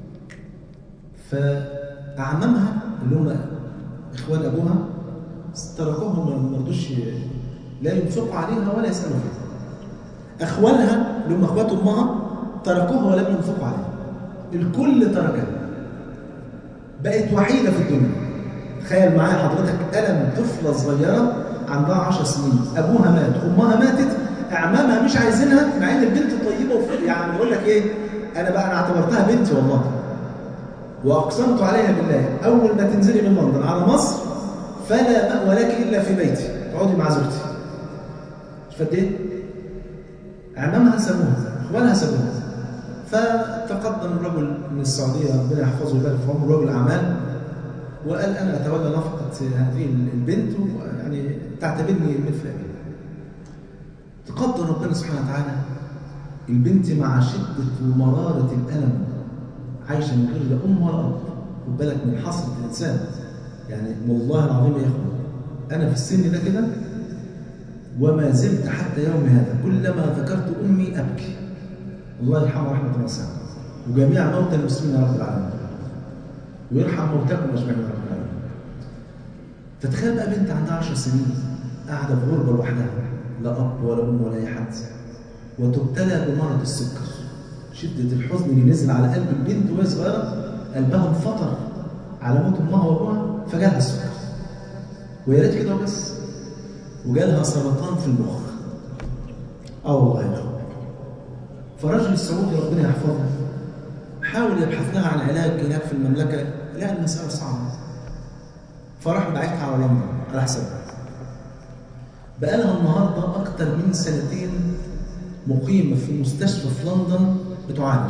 فأعمامها اللي هم إخوان أبوها تركوهم، ما رضوش لا ينفقوا عليها ولا يسألوا فيها. أخوانها اللي هم إخوات أمها تركوها ولم ينفقوا عليها. الكل تركها، بقت وحيدة في الدنيا. تخيل معايا حضرتك ألم طفلة صغيرة عندها عشر سنين، أبوها مات، أمها ماتت، اعمامها مش عايزينها، مع ان البنت طيبه وفي يعني يقول لك ايه، انا بقى انا اعتبرتها بنتي والله، واقسمت عليها بالله اول ما تنزلي من لندن على مصر فلا مأوى لك الا في بيتي، تقعدي مع زوجتي. مش فد ايه؟ اعمامها سابوها، اخوانها سابوها. فتقدم رجل من السعوديه ربنا يحفظه ويبارك في عمره، رجل اعمال، وقال انا اتولى نفقه هذه البنت ويعني تعتبرني مثل ابي. تقدر ربنا سبحانه وتعالى البنت مع شده ومراره الالم عايشه من غير لا ام ولا اب. خد بالك من حصره الانسان، يعني والله العظيم يا اخوان انا في السن ده كده وما زلت حتى يوم هذا كلما ذكرت امي ابكي. الله يرحمها رحمه واسعه، وجميع موتى المسلمين يا رب العالمين، ويرحم موتاكم اجمعين يا رب العالمين. فتخيل بقى بنت عندها عشر سنين قاعده في غربه لوحدها، لا اب ولا ام ولا اي حد، وتبتلى بمرض السكر. شده الحزن اللي نزل على قلب البنت وهي صغيره، قلبها انفطر على موت امها وابوها، فجالها السكر. ويا ريت كده وبس، وجالها سرطان في المخ. اه والله يا اخوان. فرجل السعودي ربنا يحفظه حاول يبحث لها عن علاج هناك في المملكه، لقى المساله صعبه. فراح بعتها على لندن على حسابها. بقى لها النهارده اكثر من سنتين مقيمه في مستشفى في لندن بتعالج.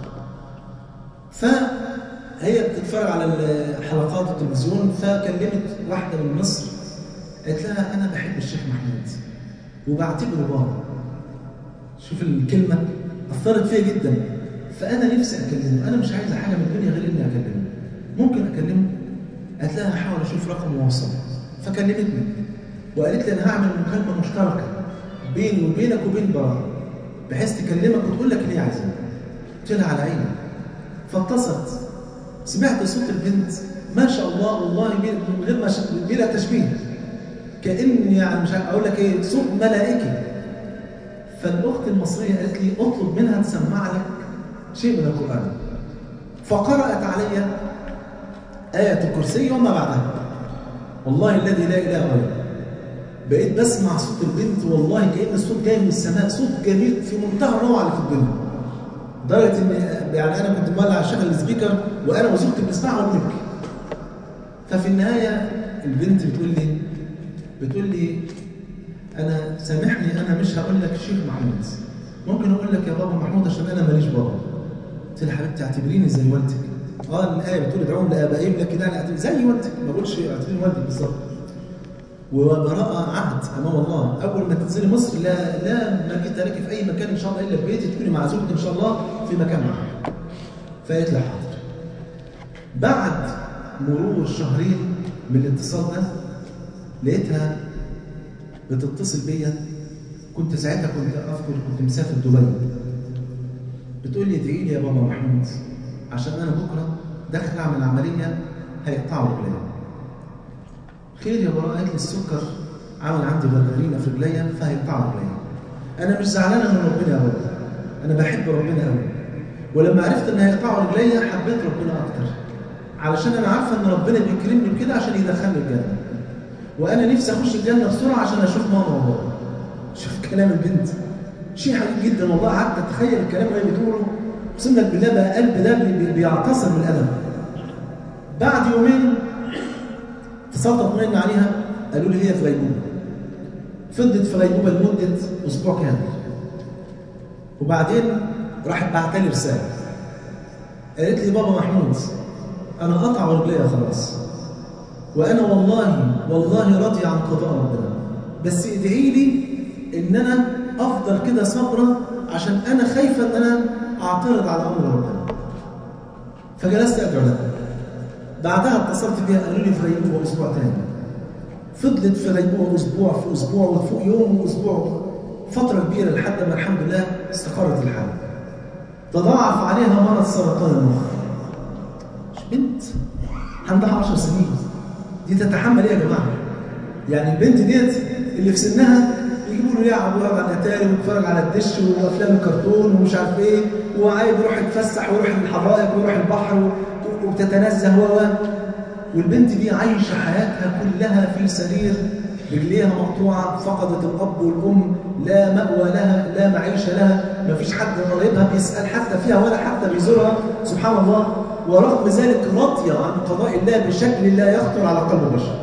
فهي بتتفرج على حلقات التلفزيون، فكلمت واحده من مصر قالت لها انا بحب الشيخ محمود وبعتبره بابا. شوف الكلمه اثرت فيا جدا، فانا نفسي اكلمه، انا مش عايزه حاجه من الدنيا غير اني اكلمه، ممكن اكلمه؟ قالت لها هحاول اشوف رقم وصل. فكلمتني وقالت لي انا هعمل مكالمه مشتركه بيني وبينك وبين براءه بحيث تكلمك وتقول لك اللي هي عايزاه. قلت لها على عيني. فاتصلت، سمعت صوت البنت ما شاء الله والله من غير ما بلا تشبيه، كأن يعني مش اقول لك ايه، صوت ملائكي. فالاخت المصريه قالت لي اطلب منها تسمع لك شيء من القران. فقرات علي ايه الكرسي وما بعدها. والله الذي لا اله غيره بقيت بسمع صوت البنت، والله كأن الصوت جاي من السماء، صوت جميل في منتهى الروعه اللي في الدنيا. لدرجه ان يعني انا كنت مولع شغل السبيكر وانا وزوجتي بنسمعها وبنبكي. ففي النهايه البنت بتقول لي بتقول لي انا سامحني انا مش هقول لك شيخ محمود، ممكن اقول لك يا بابا محمود عشان انا ماليش بابا. قلت لها حبيبتي اعتبريني زي والدك. اه الايه بتقول ادعوهم لابائهم، لكن انا اعتبر زي والدك، ما بقولش اعتبريني والدك بالظبط. وبراءه عهد امام الله، اول ما تنزلي مصر لا لا ما جيت لك في اي مكان ان شاء الله الا في بيتي، تكوني مع زوجتك ان شاء الله في مكان معين. فقالت لها حاضر. بعد مرور شهرين من الاتصال ده لقيتها بتتصل بيا. كنت ساعتها كنت اذكر كنت مسافر دبي. بتقول لي ادعي لي يا بابا محمود عشان انا بكره داخل اعمل عمليه هيقطعوا رجليا. خير يا بابا؟ قالت لي السكر عمل عندي غرغرينه في رجليا فهيقطعوا رجليا. انا مش زعلانه من ربنا يا بابا، انا بحب ربنا قوي، ولما عرفت ان هيقطعوا رجليا حبيت ربنا اكتر، علشان انا عارفه ان ربنا بيكرمني بكده عشان يدخلني الجنه، وانا نفسي اخش الجنه بسرعه عشان اشوف ماما وبابا. شوف كلام البنت شيء حقيقي جدا والله. قعدت اتخيل الكلام اللي بتقوله، اقسم لك بالله بقى قلب ده بيعتصر من الالم. بعد يومين اتصلت اطمئن عليها، قالوا لي هي في غيبوبه. فضلت في غيبوبه لمده اسبوع كامل، وبعدين راحت بعت لي رساله قالت لي بابا محمود انا قطع رجليا خلاص، وانا والله والله راضي عن قضاء ربنا، بس ادعي لي ان انا افضل كده صبره عشان انا خايفه ان انا اعترض على امر ربنا. فجلست ادعو لها. بعدها اتصلت بيها قالوا لي في غيبوبه اسبوع تاني. فضلت في غيبوبه اسبوع في اسبوع وفوق يوم واسبوع، فتره كبيره لحد ما الحمد لله استقرت الحال. تضاعف عليها مرض سرطان المخ. بنت عندها عشر سنين دي تتحمل ايه يا جماعه؟ يعني البنت ديت اللي في سنها يجيبوا له لعب ويقعد على الاتاري ويتفرج على الدش وافلام الكرتون ومش عارف ايه، وعايز يروح يتفسح ويروح الحدائق ويروح البحر وبتتنزه و والبنت دي عايشه حياتها كلها في سرير رجليها مقطوعة، فقدت الأب والأم، لا مأوى لها، لا معيشة لها، ما فيش حد من قرايبها بيسأل حتى فيها ولا حتى بيزورها، سبحان الله. ورغم ذلك راضية عن قضاء الله بشكل لا يخطر على قلب بشر.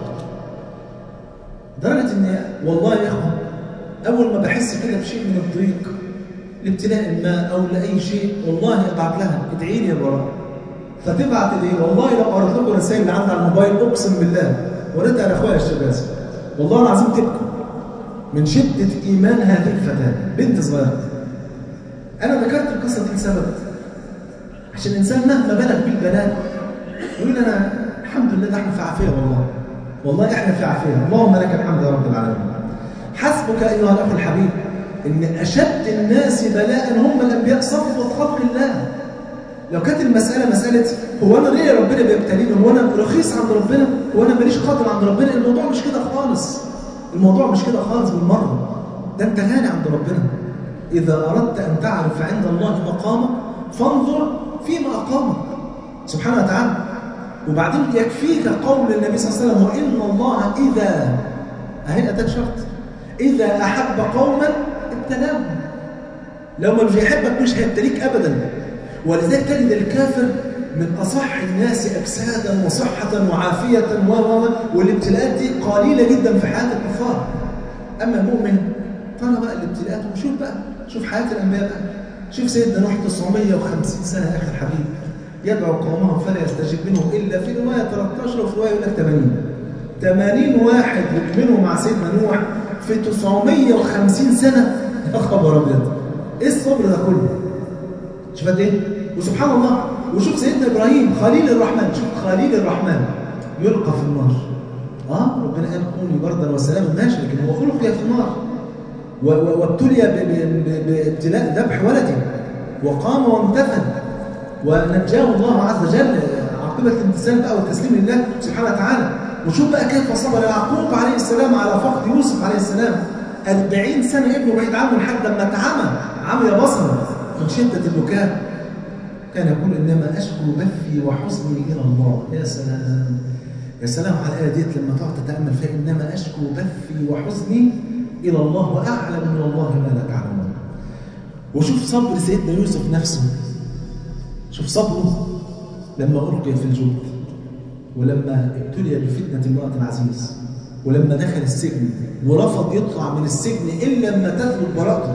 درجة إن والله يا إخوة أول ما بحس كده بشيء من الضيق لابتلاء ما أو لأي شيء، والله أبعت لها ادعي لي يا براء. فتبعت لي، والله لو قرأت لكم رسائل اللي عندي على الموبايل أقسم بالله وريتها لأخويا الشباب، والله العظيم تبكوا من شدة إيمان هذه الفتاة بنت صغيرة. أنا ذكرت القصة دي لسبب، عشان الإنسان مهما بلغ بالبلاء يقول أنا الحمد لله ده احنا في عافية، والله والله احنا في عافية، اللهم لك الحمد يا رب العالمين. حسبك أيها الأخ الحبيب إن أشد الناس بلاء هم الأنبياء صفوة خلق الله. لو كانت المسألة مسألة هو أنا ليه ربنا بيبتليني، هو أنا رخيص عند ربنا، هو أنا ماليش قدر عند ربنا، الموضوع مش كده خالص. الموضوع مش كده خالص بالمرة. ده أنت غالي عند ربنا. إذا أردت أن تعرف عند الله مقامك فانظر فيما أقامك سبحانه وتعالى. وبعدين يكفيك قول النبي صلى الله عليه وسلم وإن الله إذا أهي أتاك شرط إذا أحب قوما ابتلاهم. لو ما مش هيحبك مش هيبتليك أبدا. ولذلك تجد الكافر من أصح الناس أجسادا وصحة وعافية و والابتلاءات دي قليلة جدا في حياة الكفار. أما المؤمن ترى بقى الابتلاءات، وشوف بقى شوف حياة الأنبياء بقى. شوف سيدنا نوح تسعمائة وخمسين سنة يا أخي الحبيب يدعو قومه فلا يستجيب منهم إلا في رواية ثلاثة عشر وفي رواية يقول لك ثمانين ثمانين واحد منهم مع سيدنا نوح في تسعمائة وخمسين سنة. يا خبر أبيض إيه الصبر ده كله؟ شوف قد إيه؟ وسبحان الله. وشوف سيدنا إبراهيم خليل الرحمن، شوف خليل الرحمن يلقى في النار. آه ربنا قال كوني بردا وسلاما ماشي، لكن هو ألقي في النار وابتلي بابتلاء ذبح ولده وقام وامتثل ونجاه الله عز وجل عاقبة الامتثال بقى والتسليم لله سبحانه وتعالى. وشوف بقى كيف صبر يعقوب عليه السلام على فقد يوسف عليه السلام أربعين سنة ابنه بعيد عنه لحد لما اتعمى عمي بصره من شدة البكاء. كان يقول إنما أشكو بثي وحزني إلى الله. يا سلام يا سلام على الآية ديت لما تقعد تتأمل فيها، إنما أشكو بثي وحزني إلى الله وأعلم من الله ما لا تعلمون. وشوف صبر سيدنا يوسف نفسه، شوف صبره لما ألقي في الجب، ولما ابتلي بفتنة امرأة العزيز، ولما دخل السجن ورفض يطلع من السجن إلا لما تثبت براءته.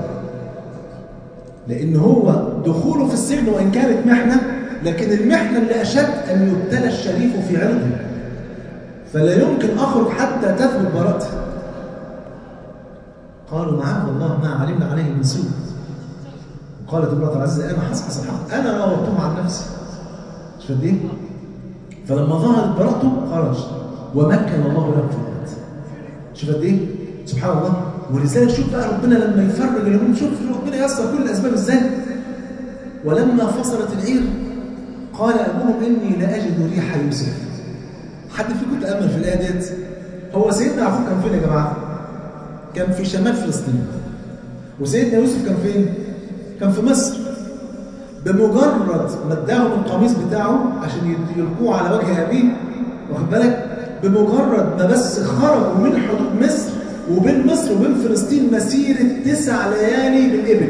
لأن هو دخوله في السجن وإن كانت محنة، لكن المحنة اللي أشد أن يبتلى الشريف في عرضه، فلا يمكن أخرج حتى تثبت براءته. قالوا معاذ الله ما علمنا عليه من سوء. قالت امرأة العزيز أنا حسحس الحق أنا راودته عن نفسي. مش فاهم ايه؟ فلما ظهرت براءته خرج ومكن الله له في الأرض. شوف قد ايه؟ سبحان الله. ولذلك شوف بقى ربنا لما يفرج الهموم، شوف ربنا ييسر كل الأسباب ازاي. ولما فصلت العير قال أبوهم إني لأجد ريح يوسف. حد فيكم تأمل في الآية ديت؟ هو سيدنا يعقوب كان فين يا جماعة؟ كان في شمال فلسطين. وسيدنا يوسف كان فين؟ كان في مصر. بمجرد ما اداهم القميص بتاعه عشان يلقوه على وجه أبيه، واخد بالك؟ بمجرد ما بس خرجوا من حدود مصر، وبين مصر وبين فلسطين مسيرة تسع ليالي بالإبل.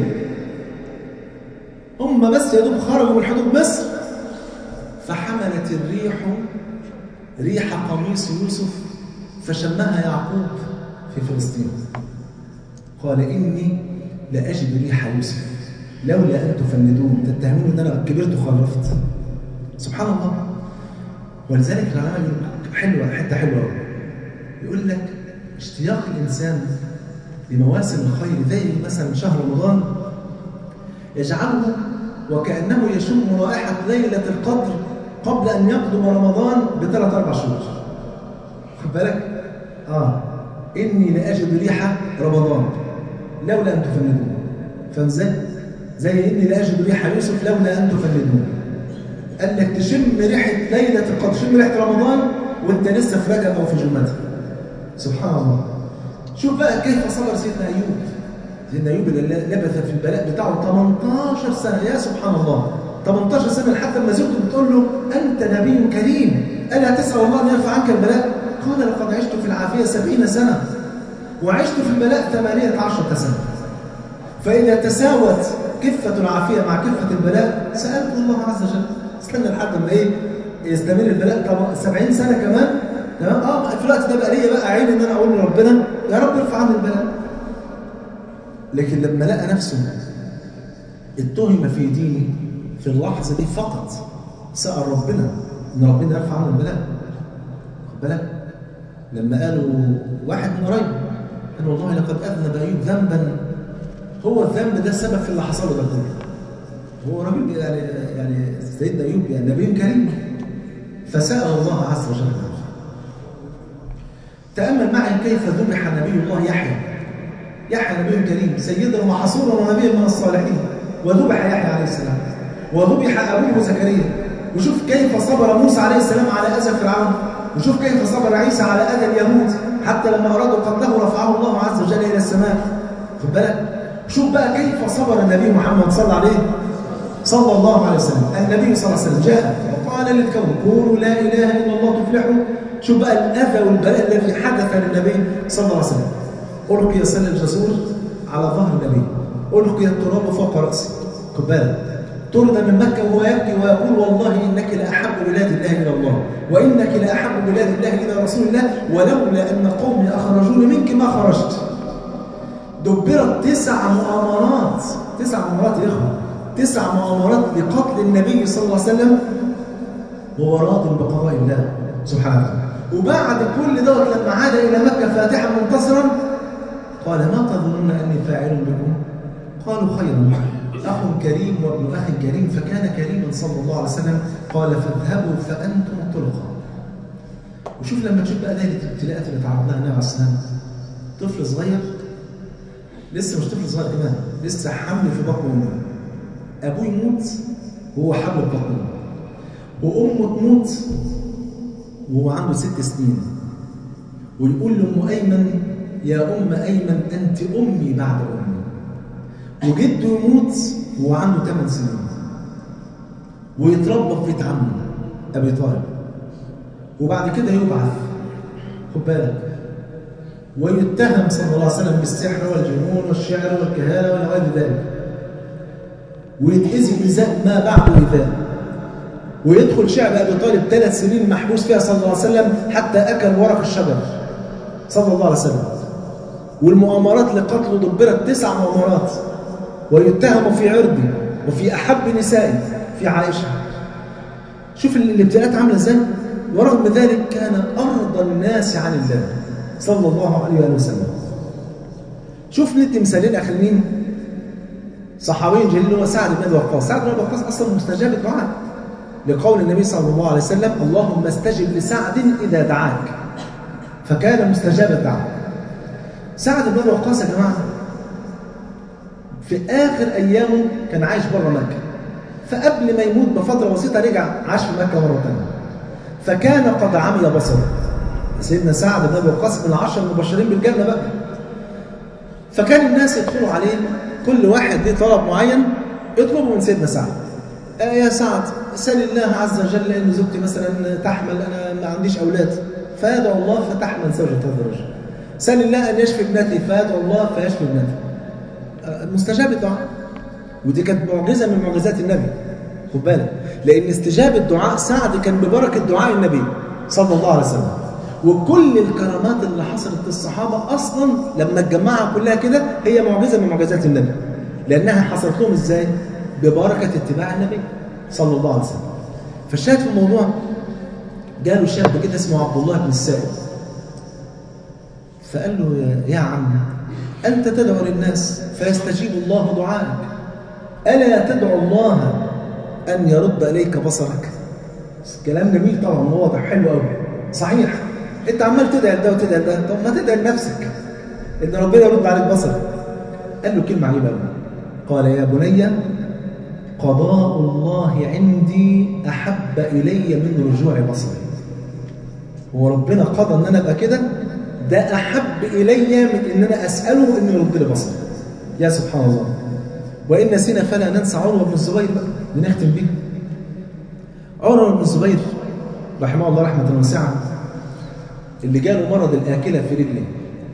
هم بس يا دوب خرجوا من حدود مصر فحملت الريح ريح قميص يوسف فشمها يعقوب في فلسطين. قال إني لأجد ريح يوسف لولا أن تفندون، تتهمون أن أنا كبرت وخلفت. سبحان الله. ولذلك العلماء يقول حلوة حتة حلوة يقول لك اشتياق الإنسان لمواسم الخير زي مثلا شهر رمضان يجعله وكأنه يشم رائحة ليلة القدر قبل أن يقدم رمضان بثلاث أربع شهور. خد بالك؟ آه إني لأجد ريح رمضان لولا أن تفندون. فاهم ازاي؟ زي إني لأجد ريح يوسف لولا أن تفندون. قال لك تشم ريحة ليلة القدر، تشم ريحة رمضان وأنت لسه في رجب أو في جمعة. سبحان الله. شوف بقى كيف صبر سيدنا أيوب. سيدنا أيوب اللي لبث في البلاء بتاعه ثمانية عشر سنة. يا سبحان الله، ثمانية عشر سنة لحد ما زوجته بتقول له أنت نبي كريم ألا تسأل الله أن يرفع عنك البلاء؟ قال لقد عشت في العافية سبعين سنة وعشت في البلاء ثمانية عشرة سنة. فإذا تساوت كفة العافية مع كفة البلاء سألت الله عز وجل استنى لحد ما إيه يستمر البلاء طبعا سبعين سنة كمان تمام. اه في الوقت ده بقى ليا بقى عين ان انا اقول لربنا يا رب ارفع عني البلاء. لكن لما لقى نفسه اتهم في دينه في اللحظه دي فقط سأل ربنا ان ربنا يرفع عنه البلاء. خد بالك لما قالوا واحد من قرايبه قال والله لقد اذنب ايوب ذنبا هو الذنب ده السبب في اللي حصل له ده كله. هو راجل يعني يعني سيدنا ايوب يعني نبي كريم فسأل الله عز وجل. تأمل معي كيف ذبح نبي الله يحيى. يحيى نبي كريم سيدا وحصورا ونبيا من الصالحين وذبح يحيى عليه السلام وذبح أبوه زكريا. وشوف كيف صبر موسى عليه السلام على أذى فرعون وشوف كيف صبر عيسى على أذى اليهود حتى لما أرادوا قتله رفعه الله عز وجل إلى السماء. خد بالك شوف بقى كيف صبر النبي محمد صلى الله عليه صلى الله عليه وسلم. النبي صلى الله عليه وسلم جاء وقال للكون قولوا لا إله إلا الله تفلحوا. شوف بقى الأذى والبلاء الذي حدث للنبي صلى الله عليه وسلم. ألقي سل الجزور على ظهر النبي ألقي التراب فوق رأسه. خد بالك طرد من مكة وهو يبكي ويقول والله إنك لأحب بلاد الله إلى الله وإنك لأحب بلاد الله إلى رسول الله ولولا أن قومي أخرجوني منك ما خرجت. دبرت تسع مؤامرات تسع مؤامرات يا إخوة تسع مؤامرات لقتل النبي صلى الله عليه وسلم وهو راض بقضاء الله سبحانه وتعالى. وبعد كل دوت لما عاد إلى مكة فاتحا منتصرا قال ما تظنون أني فاعل بكم؟ قالوا خيرا أخ كريم وابن أخ كريم فكان كريما صلى الله عليه وسلم قال فاذهبوا فأنتم الطلقاء. وشوف لما تشوف بقى دايرة الابتلاءات اللي تعرض لها النبي عليه السلام طفل صغير لسه مش طفل صغير كمان لسه حمل في بطن أمه أبوه يموت وهو حمل في بطن أمه وأمه تموت وهو عنده ست سنين ويقول لأم أيمن يا أم أيمن أنت أمي بعد أمي. وجده يموت وهو عنده ثمان سنين ويتربى في بيت عمه أبي طالب وبعد كده يبعث خد بالك ويتهم صلى الله عليه وسلم بالسحر والجنون والشعر والكهانة وإلى غير ذلك ويتأذي بإيذاء ما بعده إيذاء ويدخل شعب أبي طالب ثلاث سنين محبوس فيها صلى الله عليه وسلم حتى أكل ورق الشجر صلى الله عليه وسلم. والمؤامرات لقتله دبرت تسع مؤامرات ويتهم في عرضه وفي أحب نسائه في عائشة. شوف الابتلاءات عاملة ازاي. ورغم ذلك كان أرضى الناس عن الله صلى الله عليه وسلم. شوف ندي مثالين آخرين صحابي جليل هو سعد بن أبي وقاص. سعد بن أبي وقاص أصلا مستجاب الدعاء لقول النبي صلى الله عليه وسلم اللهم استجب لسعد إذا دعاك فكان مستجاب الدعاء. سعد بن أبي وقاص يا جماعة في آخر أيامه كان عايش بره مكة فقبل ما يموت بفترة بسيطة رجع عاش في مكة مرة ثانية فكان قد عمي بصره. سيدنا سعد بن أبي وقاص من العشر المبشرين بالجنة بقى. فكان الناس يدخلوا عليه كل واحد ليه طلب معين يطلبه من سيدنا سعد. آه يا سعد سأل الله عز وجل إن زوجتي مثلا تحمل أنا ما عنديش أولاد فيدعو الله فتحمل زوجة هذا الرجل. سأل الله أن يشفي ابنتي فيدعو الله فيشفي ابنتي. آه مستجاب الدعاء. ودي كانت معجزة من معجزات النبي خد بالك لأن استجاب الدعاء سعد كان ببركة دعاء النبي صلى الله عليه وسلم. وكل الكرامات اللي حصلت للصحابة أصلا لما اتجمعها كلها كده هي معجزة من معجزات النبي لأنها حصلت لهم إزاي؟ ببركة اتباع النبي صلى الله عليه وسلم. فالشاهد في الموضوع جاله شاب كده اسمه عبد الله بن السائب فقال له يا عم أنت تدعو للناس فيستجيب الله دعائك ألا تدعو الله أن يرد إليك بصرك. كلام جميل طبعا واضح حلو قوي صحيح. أنت عمال تدعي ده وتدعي ده طب ما تدعي لنفسك إن ربنا يرد عليك بصرك. قال له كلمة عجيبة قوي قال يا بني قضاء الله عندي أحب إلي من رجوع بصري. هو ربنا قضى أن أنا أبقى كده ده أحب إلي من أن أنا أسأله أن يرد لي بصري. يا سبحان الله. وإن نسينا فلا ننسى عروة بن الزبير بقى بنختم به. عروة بن الزبير رحمه الله رحمة واسعة اللي جاله مرض الآكلة في رجله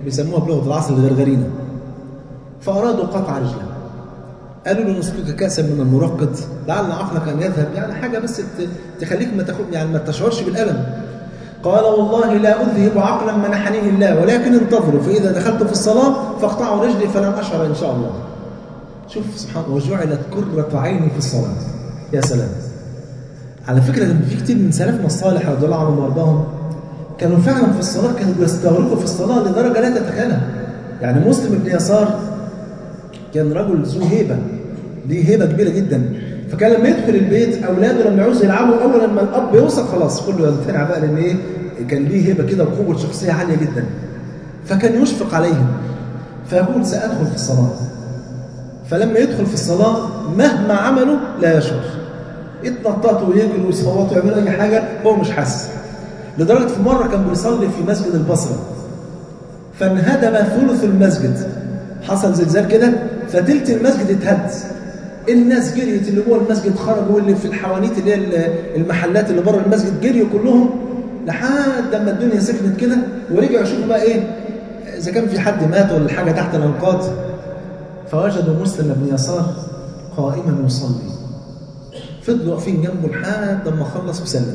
بيسموها بلغة العصر الغرغرينة، فأرادوا قطع رجله. قالوا له نسقيك كأسا من المرقد لعل عقلك أن يذهب، يعني حاجة بس تخليك ما تاخد يعني ما تشعرش بالألم. قال والله لا أذهب عقلا منحنيه الله، ولكن انتظروا فإذا دخلت في الصلاة فاقطعوا رجلي فلن أشعر إن شاء الله. شوف سبحان الله، وجعلت قرة عيني في الصلاة. يا سلام. على فكرة لما في كتير من سلفنا الصالح رضي الله عنهم وارضاهم كانوا فعلا في الصلاة كانوا بيستغرقوا في الصلاة لدرجة لا تتخيلها. يعني مسلم بن يسار كان رجل ذو هيبة، ليه هيبة كبيرة جدا، فكان لما يدخل البيت أولاده لما يعوزوا يلعبوا أول لما الأب يوصل خلاص كله يمتنع بقى، لأن إيه كان ليه هيبة كده وقوة شخصية عالية جدا، فكان يشفق عليهم فيقول سأدخل في الصلاة. فلما يدخل في الصلاة مهما عملوا لا يشعر، يتنططوا ويجروا ويصوتوا ويعملوا أي حاجة هو مش حاسس. لدرجة في مرة كان بيصلي في مسجد البصرة فانهدم ثلث المسجد، حصل زلزال كده فتلت المسجد اتهد، الناس جريت اللي جوه المسجد خرجوا، واللي في الحوانيت اللي هي المحلات اللي بره المسجد جريوا كلهم لحد لما الدنيا سكنت كده، ورجعوا يشوفوا بقى ايه اذا كان في حد مات ولا حاجه تحت الانقاض. فوجدوا مسلم بن يسار قائما يصلي، فضلوا واقفين جنبه لحد لما خلص وسلم.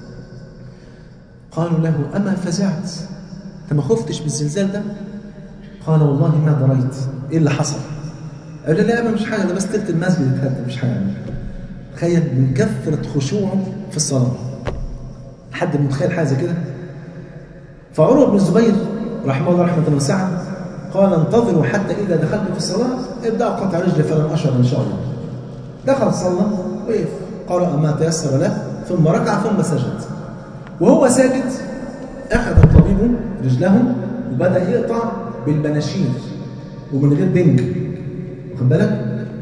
قالوا له اما فزعت؟ انت ما خفتش بالزلزال ده؟ قال والله ما دريت ايه اللي حصل. قال لا ما مش حاجه، ده بس تلت المسجد اتهد مش حاجه. تخيل من كثره خشوعه في الصلاه، حد متخيل حاجه زي كده؟ فعروه بن الزبير رحمه الله رحمه واسعه قال انتظروا حتى اذا دخلت في الصلاه ابداوا قطع رجلي فلن اشعر ان شاء الله. دخل صلى وقف قرأ ما تيسر له ثم ركع ثم سجد. وهو ساجد اخذ الطبيب رجله وبدا يقطع بالبناشير ومن غير بنج، واخد بالك؟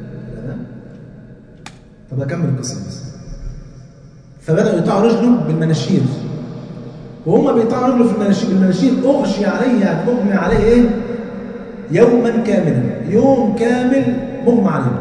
طب اكمل القصه بس. فبداوا يقطعوا رجله بالمناشير، وهم بيقطعوا رجله في المناشير بالمناشير اغشي عليه، يعني مغمى عليه ايه؟ يوما كاملا، يوم كامل مغمى عليه.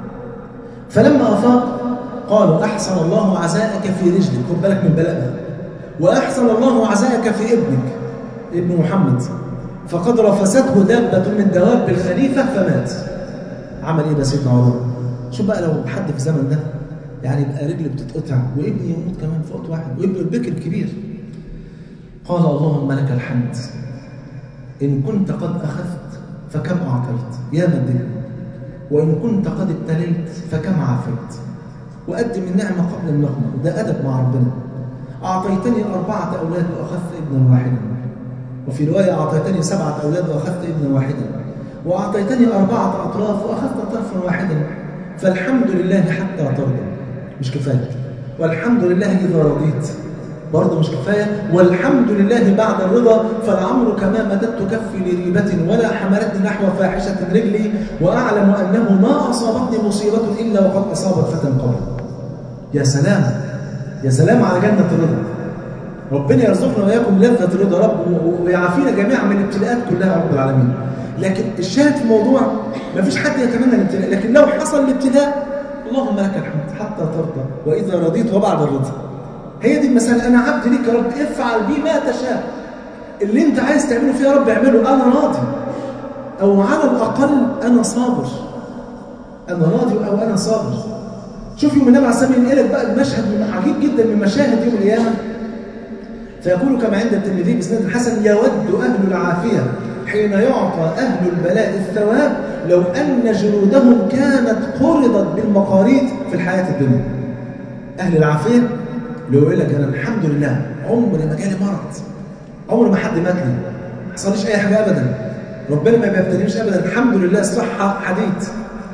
فلما افاق قالوا احسن الله عزاءك في رجلك، خد بالك من البلاء، واحسن الله عزاءك في ابنك ابن محمد، فقد رفسته دابه من دواب الخليفه فمات. عمل ايه بقى سيدنا عمر؟ شوف بقى لو حد في الزمن ده يعني يبقى رجل بتتقطع وابني يموت كمان في وقت واحد وابنه البكر الكبير. قال اللهم لك الحمد ان كنت قد اخذت فكم اعطيت يا مدين، وان كنت قد ابتليت فكم عافيت، وقدم النعمه قبل النقمه، وده ادب مع ربنا. اعطيتني اربعه اولاد واخذت ابنا واحدا، وفي روايه اعطيتني سبعه اولاد واخذت ابنا واحدا، وأعطيتني أربعة أطراف وأخذت طرفا واحدا، فالحمد لله حتى ترضى مش كفاية، والحمد لله إذا رضيت برضه مش كفاية، والحمد لله بعد الرضا، فلعمرك ما مددت كفي لريبة ولا حملتني نحو فاحشة رجلي، وأعلم أنه ما أصابتني مصيبة إلا وقد أصابت فتى قبل. يا سلام يا سلام على جنة الرضا. ربنا يرزقنا وإياكم لذة الرضا رب، ويعافينا جميعا من الابتلاءات كلها رب العالمين. لكن الشاهد في الموضوع ما فيش حد يتمنى الابتلاء، لكن لو حصل الابتلاء اللهم لك الحمد حتى ترضى وإذا رضيت وبعد الرضا. هي دي المسألة، أنا عبد ليك يا رب افعل بي ما تشاء، اللي أنت عايز تعمله فيه يا رب اعمله، أنا راضي، أو على الأقل أنا صابر، أنا راضي أو أنا صابر. شوف يوم النبي عليه الصلاة والسلام ينقلك بقى المشهد عجيب جدا من مشاهد يوم القيامة، فيقول كما عند الترمذي بإسناد حسن يود أهل العافية حين يعطى أهل البلاء الثواب لو أن جلودهم كانت قرضت بالمقاريض في الحياة الدنيا. أهل العافية اللي يقول لك أنا الحمد لله عمري ما جالي مرض، عمري ما حد مات لي، ما حصلش أي حاجة أبدا، ربنا ما بيبتلينيش أبدا، الحمد لله الصحة حديد.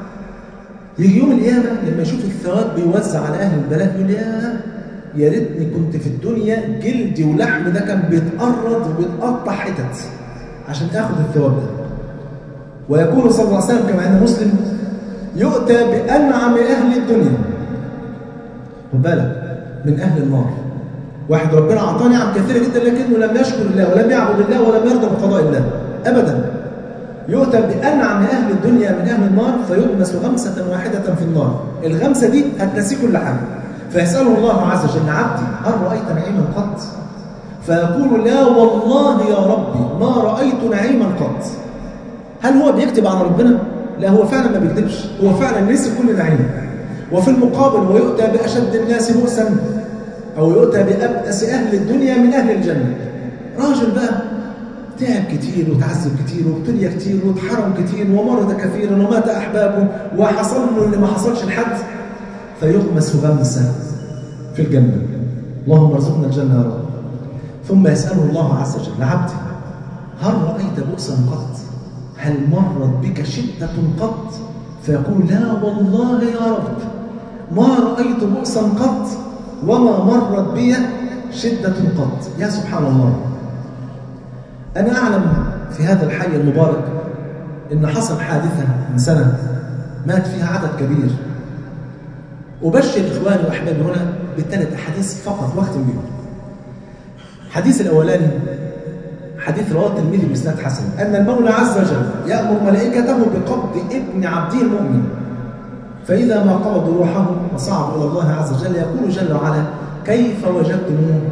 يجي يوم القيامة لما يشوف الثواب بيوزع على أهل البلاء يقول يا يا ريتني كنت في الدنيا جلدي ولحم ده كان بيتقرض وبيتقطع حتت عشان اخذ الثواب ده. ويقول صلى الله عليه وسلم كما عند مسلم يؤتى بانعم اهل الدنيا، خد بالك من اهل النار، واحد ربنا اعطاه نعم كثيره جدا لكنه لم يشكر الله ولم يعبد الله ولم يرضى بقضاء الله ابدا. يؤتى بانعم اهل الدنيا من اهل النار فيغمس غمسه واحده في النار، الغمسه دي هتنسي كل حاجه، فيساله الله عز وجل عبدي هل رايت نعيما قط؟ فيقول لا والله يا ربي ما رأيت نعيما قط. هل هو بيكتب على ربنا؟ لا، هو فعلا ما بيكتبش، هو فعلا نسي كل نعيم. وفي المقابل هو يؤتى بأشد الناس بؤسا أو يؤتى بأبأس أهل الدنيا من أهل الجنة. راجل بقى تعب كتير وتعذب كتير وابتلي كتير واتحرم كتير ومرض كثيرا ومات أحبابه وحصل له اللي ما حصلش لحد، فيغمس غمسة في الجنة. اللهم ارزقنا الجنة يا رب. ثم يسأله الله عز وجل عبدي هل رأيت بؤسا قط؟ هل مرت بك شدة قط؟ فيقول لا والله يا رب ما رأيت بؤسا قط وما مرت بي شدة قط. يا سبحان الله. أنا أعلم في هذا الحي المبارك إن حصل حادثة من سنة مات فيها عدد كبير. أبشر إخواني وأحبابي هنا بالثلاث أحاديث فقط واختم بهم. الحديث الأولاني حديث رواه الترمذي بإسناد حسن أن المولى عز وجل يأمر ملائكته بقبض ابن عبده المؤمن، فإذا ما قبضوا روحه وصعدوا إلى الله عز وجل يقول جل وعلا كيف وجدتموه؟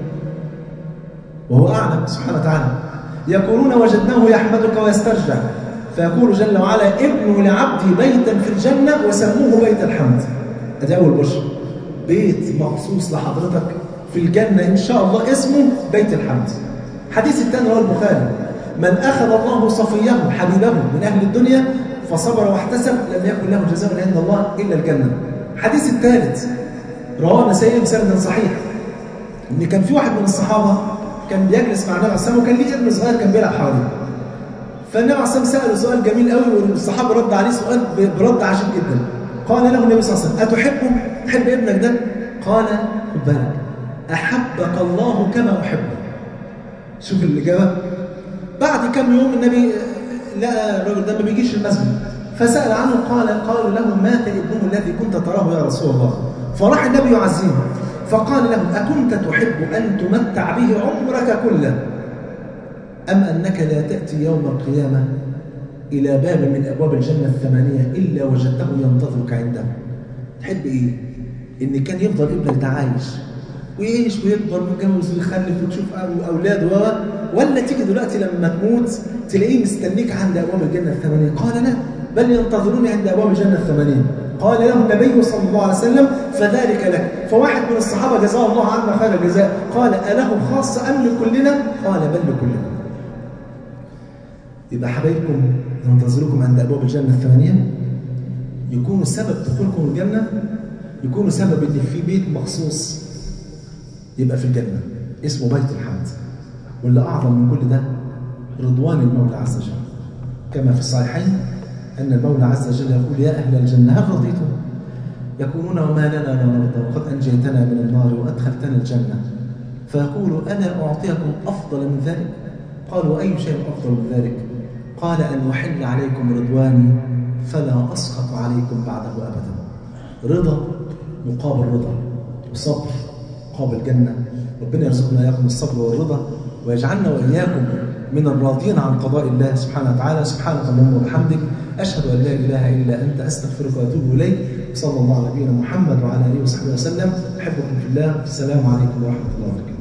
وهو أعلم سبحانه وتعالى. يقولون وجدناه يحمدك ويسترجع، فيقول جل وعلا ابنوا لعبدي بيتا في الجنة وسموه بيت الحمد. أدي أول بشر، بيت مخصوص لحضرتك في الجنة إن شاء الله اسمه بيت الحمد. الحديث الثاني رواه البخاري من أخذ الله صفيه حبيبه من أهل الدنيا فصبر واحتسب لم يكن له جزاء عند الله إلا الجنة. الحديث الثالث رواه النسائي بسند صحيح إن كان في واحد من الصحابة كان بيجلس مع النبي عليه الصلاة والسلام وكان ليه ابن صغير كان بيلعب حواليه. فالنبي عليه الصلاة والسلام سأله سؤال جميل قوي والصحابة رد عليه سؤال برد عجيب جدا. قال له النبي صلى الله عليه وسلم أتحبه؟ تحب ابنك ده؟ قال خد بالك أحبك الله كما أحبه. شوف الإجابة. بعد كم يوم النبي لقى الرجل ده ما بيجيش المسجد فسأل عنه قال قال له مات ابنه الذي كنت تراه يا رسول الله. فراح النبي يعزيه فقال له أكنت تحب أن تمتع به عمرك كله أم أنك لا تأتي يوم القيامة إلى باب من أبواب الجنة الثمانية إلا وجدته ينتظرك عنده؟ تحب إيه؟ إن كان يفضل ابنك ده عايش ويعيش ويكبر ويتجوز ويخلف وتشوف أولاده، ولا تيجي دلوقتي لما تموت تلاقيه مستنيك عند أبواب الجنة الثمانية؟ قال لا بل ينتظروني عند أبواب الجنة الثمانية. قال له النبي صلى الله عليه وسلم فذلك لك. فواحد من الصحابة جزاه الله عنا خير الجزاء قال أله خاصة أم لكلنا؟ قال بل لكلنا. يبقى حبايبكم ينتظركم عند أبواب الجنة الثمانية، يكونوا سبب دخولكم الجنة، يكونوا سبب إن في بيت مخصوص يبقى في الجنة اسمه بيت الحمد. واللي أعظم من كل ده رضوان المولى عز وجل، كما في الصحيحين أن المولى عز وجل يقول يا أهل الجنة هل رضيتم؟ يقولون وما لنا لا نرضى وقد أنجيتنا من النار وأدخلتنا الجنة. فيقول أنا أعطيكم أفضل من ذلك؟ قالوا أي شيء أفضل من ذلك؟ قال أن أحل عليكم رضواني فلا أسخط عليكم بعده أبدا. رضا مقابل رضا وصبر مقابل جنة. ربنا يرزقنا إياكم الصبر والرضا ويجعلنا وإياكم من الراضين عن قضاء الله سبحانه وتعالى. سبحانك اللهم وبحمدك أشهد أن لا إله إلا أنت أستغفرك وأتوب إليك. صلى الله على نبينا محمد وعلى آله وصحبه وسلم. أحبكم في الله. السلام عليكم ورحمة الله وبركاته.